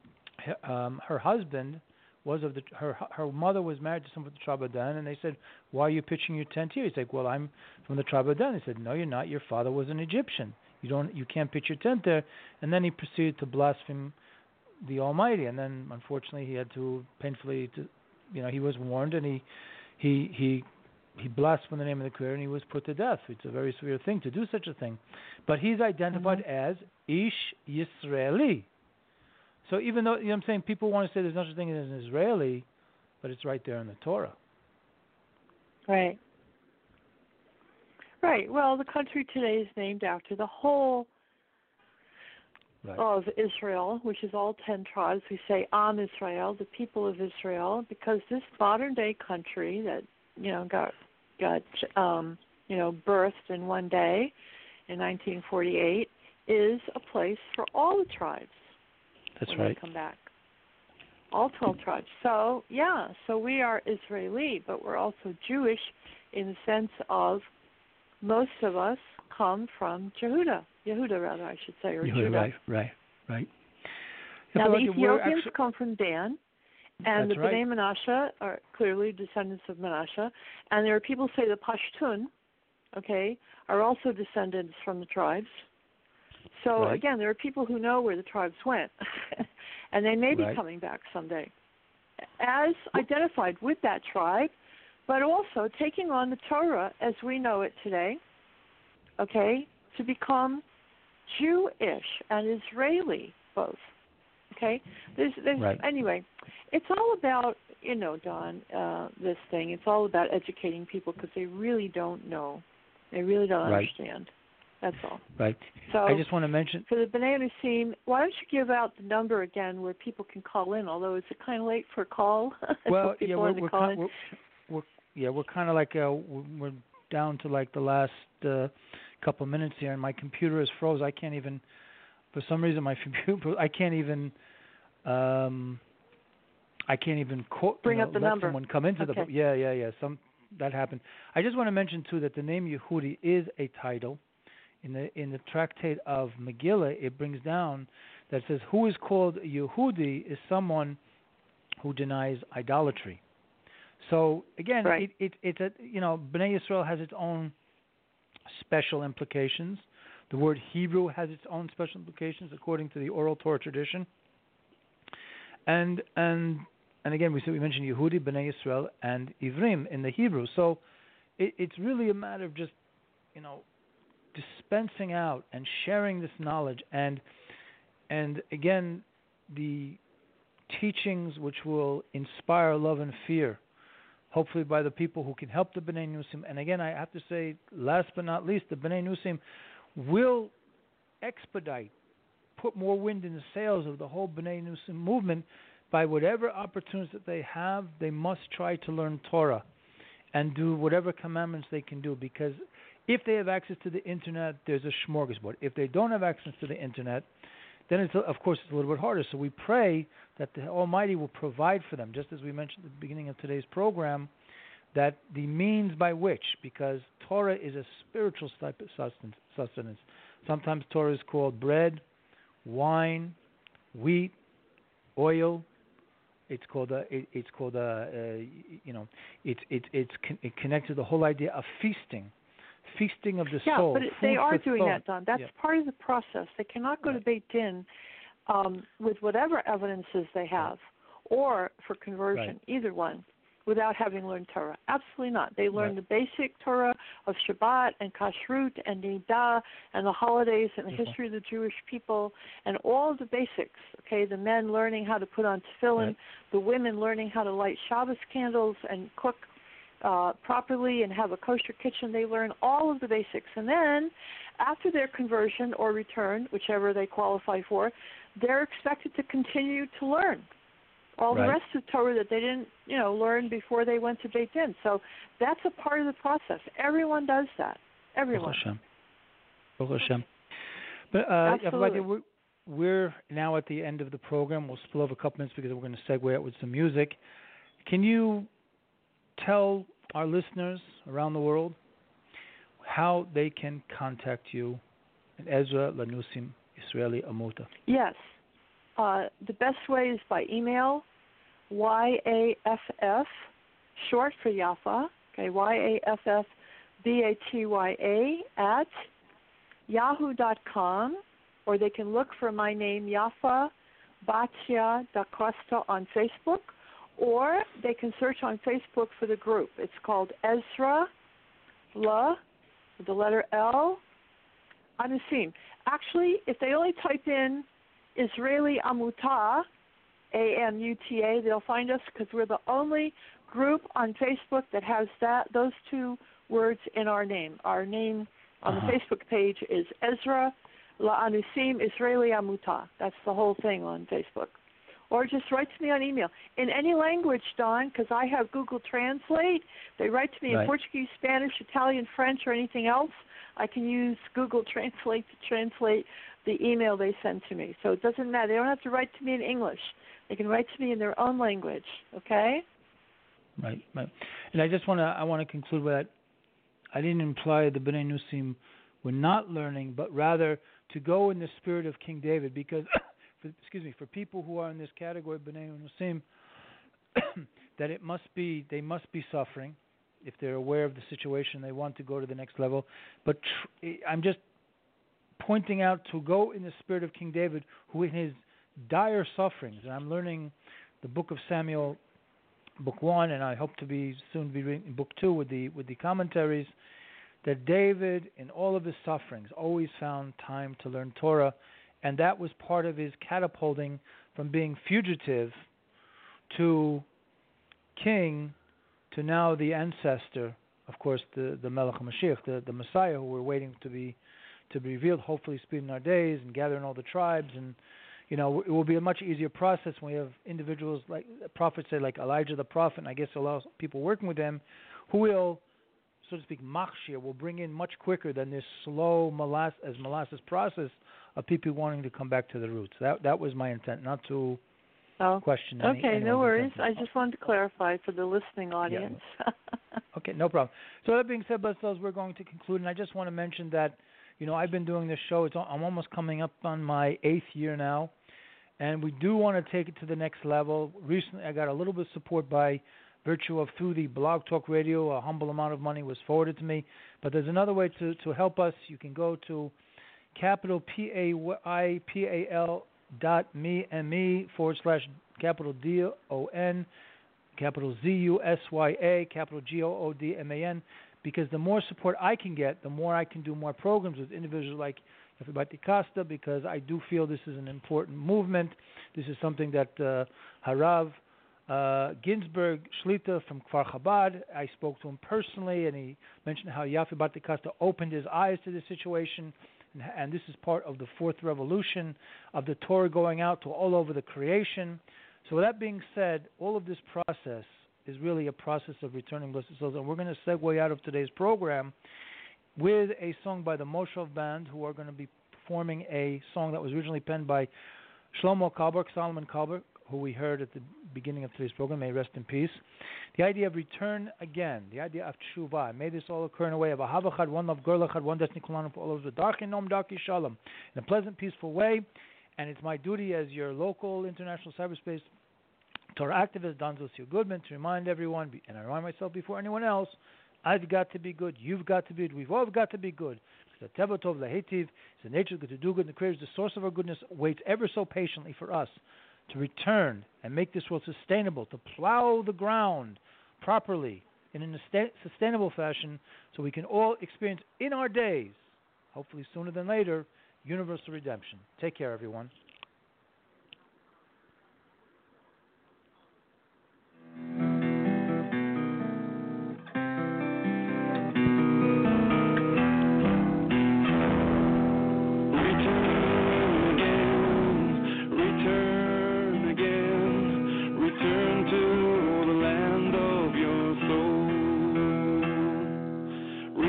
um, her husband was of the her her mother was married to someone from the tribe of Dan, and they said, "Why are you pitching your tent here?" He's like, "Well, I'm from the tribe of Dan." He said, "No, you're not. Your father was an Egyptian. You don't you can't pitch your tent there." And then he proceeded to blaspheme the Almighty, and then unfortunately he had to painfully to you know he was warned, and he he he he blasphemed the name of the Creator and he was put to death. It's a very severe thing to do such a thing. But he's identified mm-hmm. as Ish Yisraeli. So even though, you know what I'm saying, people want to say there's no such thing as an Israeli, but it's right there in the Torah. Right. Right. Well, the country today is named after the whole right. of Israel, which is all ten tribes. We say Am Israel, the people of Israel, because this modern day country that, you know, got got um, you know, birthed in one day in nineteen forty-eight is a place for all the tribes. That's when right. They come back. All twelve tribes. So, yeah, so we are Israeli, but we're also Jewish in the sense of most of us come from Yehuda, Yehuda rather, I should say, or Yehuda, Judah. Right, right, right. Now, the like Ethiopians actually, come from Dan, and the right. Bnei Menashe are clearly descendants of Menashe, and there are people who say the Pashtun, okay, are also descendants from the tribes. So, right. again, there are people who know where the tribes went, and they may be right. coming back someday, as identified with that tribe, but also taking on the Torah as we know it today, okay, to become Jewish and Israeli both, okay? There's, there's right. Anyway, it's all about, you know, Don, uh, this thing, it's all about educating people because they really don't know. They really don't right. understand. That's all. Right. So I just want to mention for the B'nai Nusim, why don't you give out the number again where people can call in? Although it's kind of late for a call. Well, yeah, we're, we're, we're, kind, we're, we're yeah we're kind of like uh, we're down to like the last uh, couple of minutes here, and my computer is froze. I can't even, for some reason, my computer I can't even um I can't even quote, bring you know, up the let number. someone come into okay. the yeah yeah yeah some that happened. I just want to mention too that the name Yehudi is a title. In the in the tractate of Megillah, it brings down that says who is called Yehudi is someone who denies idolatry. So again, right. it, it it's a you know Bnei Yisrael has its own special implications. The word Hebrew has its own special implications according to the oral Torah tradition. And and and again, we said we mentioned Yehudi, Bnei Yisrael, and Ivrim in the Hebrew. So it, it's really a matter of just you know. dispensing out and sharing this knowledge, and and again, the teachings which will inspire love and fear, hopefully by the people who can help the B'nai Nusim. And again, I have to say, last but not least, the B'nai Nusim will expedite, put more wind in the sails of the whole B'nai Nusim movement by whatever opportunities that they have. They must try to learn Torah and do whatever commandments they can do, because if they have access to the internet, there's a smorgasbord. If they don't have access to the internet, then it's, of course, it's a little bit harder. So we pray that the Almighty will provide for them, just as we mentioned at the beginning of today's program, that the means by which, because Torah is a spiritual type of sustenance. Sometimes Torah is called bread, wine, wheat, oil. It's called a, it, it's called a, uh, you know, it's it's it's con- it connected to the whole idea of feasting. Feasting of the yeah, soul. but it, they are doing thought. that, Don. That's yeah. part of the process. They cannot go right. to Beit Din um, with whatever evidences they have, right. or for conversion, right. either one, without having learned Torah. Absolutely not. They learn right. the basic Torah of Shabbat and Kashrut and Nidah and the holidays and the Beautiful. history of the Jewish people and all of the basics. Okay, the men learning how to put on tefillin, right. the women learning how to light Shabbos candles and cook Uh, properly and have a kosher kitchen. They learn all of the basics. And then after their conversion or return, whichever they qualify for, they're expected to continue to learn all right. the rest of Torah that they didn't, you know, learn before they went to Beit Din. So that's a part of the process. Everyone does that. Everyone. Baruch Hashem. Baruch Hashem. But uh, Absolutely. we're, we're now at the end of the program. We'll spill over a couple minutes because we're going to segue out with some music. Can you tell our listeners around the world how they can contact you at Ezra Lanusim Israeli Amuta? Yes. Uh, the best way is by email, Y A F F, short for Yafa, okay, Y A F F B A T Y A, at yahoo dot com, or they can look for my name, Yafa Batya Da Costa, on Facebook, or they can search on Facebook for the group. It's called Ezra La, with the letter L, Anusim. Actually, if they only type in Israeli Amutah, A M U T A, they'll find us because we're the only group on Facebook that has that those two words in our name. Our name on uh-huh. the Facebook page is Ezra La Anusim Israeli Amutah. That's the whole thing on Facebook. Or just write to me on email. In any language, Don, because I have Google Translate. They write to me right. in Portuguese, Spanish, Italian, French, or anything else. I can use Google Translate to translate the email they send to me. So it doesn't matter. They don't have to write to me in English. They can write to me in their own language, okay? Right, right. And I just want to I want to conclude with that. I didn't imply the B'nai Nusim were not learning, but rather to go in the spirit of King David, because, for, excuse me, for people who are in this category, B'nai Nusim, that it must be, they must be suffering. If they're aware of the situation, they want to go to the next level. But tr- I'm just pointing out to go in the spirit of King David, who in his dire sufferings, and I'm learning the book of Samuel, book one, and I hope to be soon be reading book two with the with the commentaries, that David, in all of his sufferings, always found time to learn Torah, and that was part of his catapulting from being fugitive to king to now the ancestor, of course, the the Melech HaMashiach, the, the Messiah, who we're waiting to be to be revealed, hopefully speed in our days, and gathering all the tribes. And you know, it will be a much easier process when we have individuals like prophets, say like Elijah the prophet, and I guess a lot of people working with them, who will, so to speak, machshir, will bring in much quicker than this slow molass as molasses process of people wanting to come back to the roots. That that was my intent, not to oh, question. Okay, any, no worries. Intent. I just wanted to clarify for the listening audience. Yeah. Okay, no problem. So that being said, Blessed, we're going to conclude, and I just want to mention that, you know, I've been doing this show. It's I'm almost coming up on my eighth year now. And we do want to take it to the next level. Recently, I got a little bit of support by virtue of through the Blog Talk Radio. A humble amount of money was forwarded to me. But there's another way to, to help us. You can go to capital P A I P A L dot me M E forward slash capital D O N, capital Z U S Y A, capital G O O D M A N. Because the more support I can get, the more I can do more programs with individuals like Yafi Batikasta, because I do feel this is an important movement. This is something that uh, Harav uh, Ginsburg Shlita from Kfar Chabad, I spoke to him personally, and he mentioned how Yafi Batikasta opened his eyes to this situation, and, and this is part of the fourth revolution of the Torah going out to all over the creation. So with that being said, all of this process is really a process of returning blessed souls, and we're going to segue out of today's program with a song by the Moshav Band, who are going to be performing a song that was originally penned by Shlomo Kalberg, Solomon Kalberg, who we heard at the beginning of today's program. May he rest in peace. The idea of return again, the idea of tshuva, may this all occur in a way of ahavachad, one love, gerlachad, one destiny, kulanam for all of the darki nom darki shalom, in a pleasant, peaceful way. And it's my duty as your local international cyberspace Torah activist, Don Zosio Goodman, to remind everyone, and I remind myself before anyone else, I've got to be good. You've got to be good. We've all got to be good. The Teva Tov Lahetiv is the nature of good to do good, and the Creator is the source of our goodness, waits ever so patiently for us to return and make this world sustainable, to plow the ground properly in a sustainable fashion, so we can all experience in our days, hopefully sooner than later, universal redemption. Take care, everyone.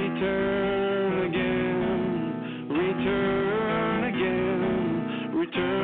Return again, return again, return.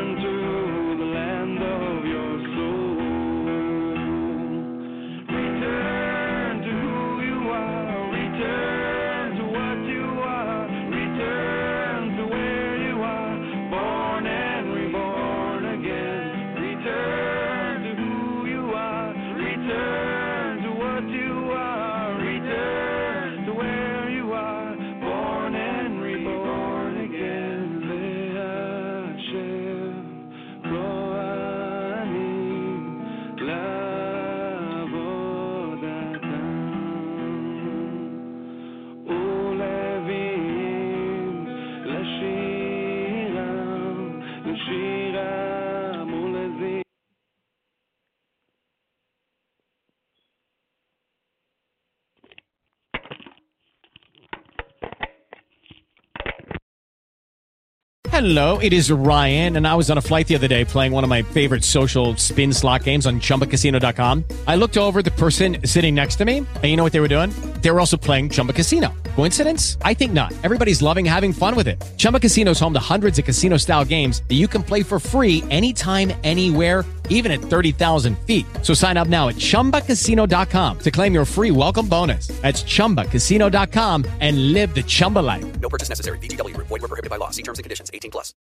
Hello, it is Ryan, and I was on a flight the other day playing one of my favorite social spin slot games on Chumba Casino dot com. I looked over at the person sitting next to me, and you know what they were doing? They were also playing Chumba Casino. Coincidence? I think not. Everybody's loving having fun with it. Chumba Casino is home to hundreds of casino-style games that you can play for free anytime, anywhere, even at thirty thousand feet. So sign up now at Chumba Casino dot com to claim your free welcome bonus. That's Chumba Casino dot com and live the Chumba life. No purchase necessary. V G W. Void where prohibited by law. See terms and conditions. eighteen plus.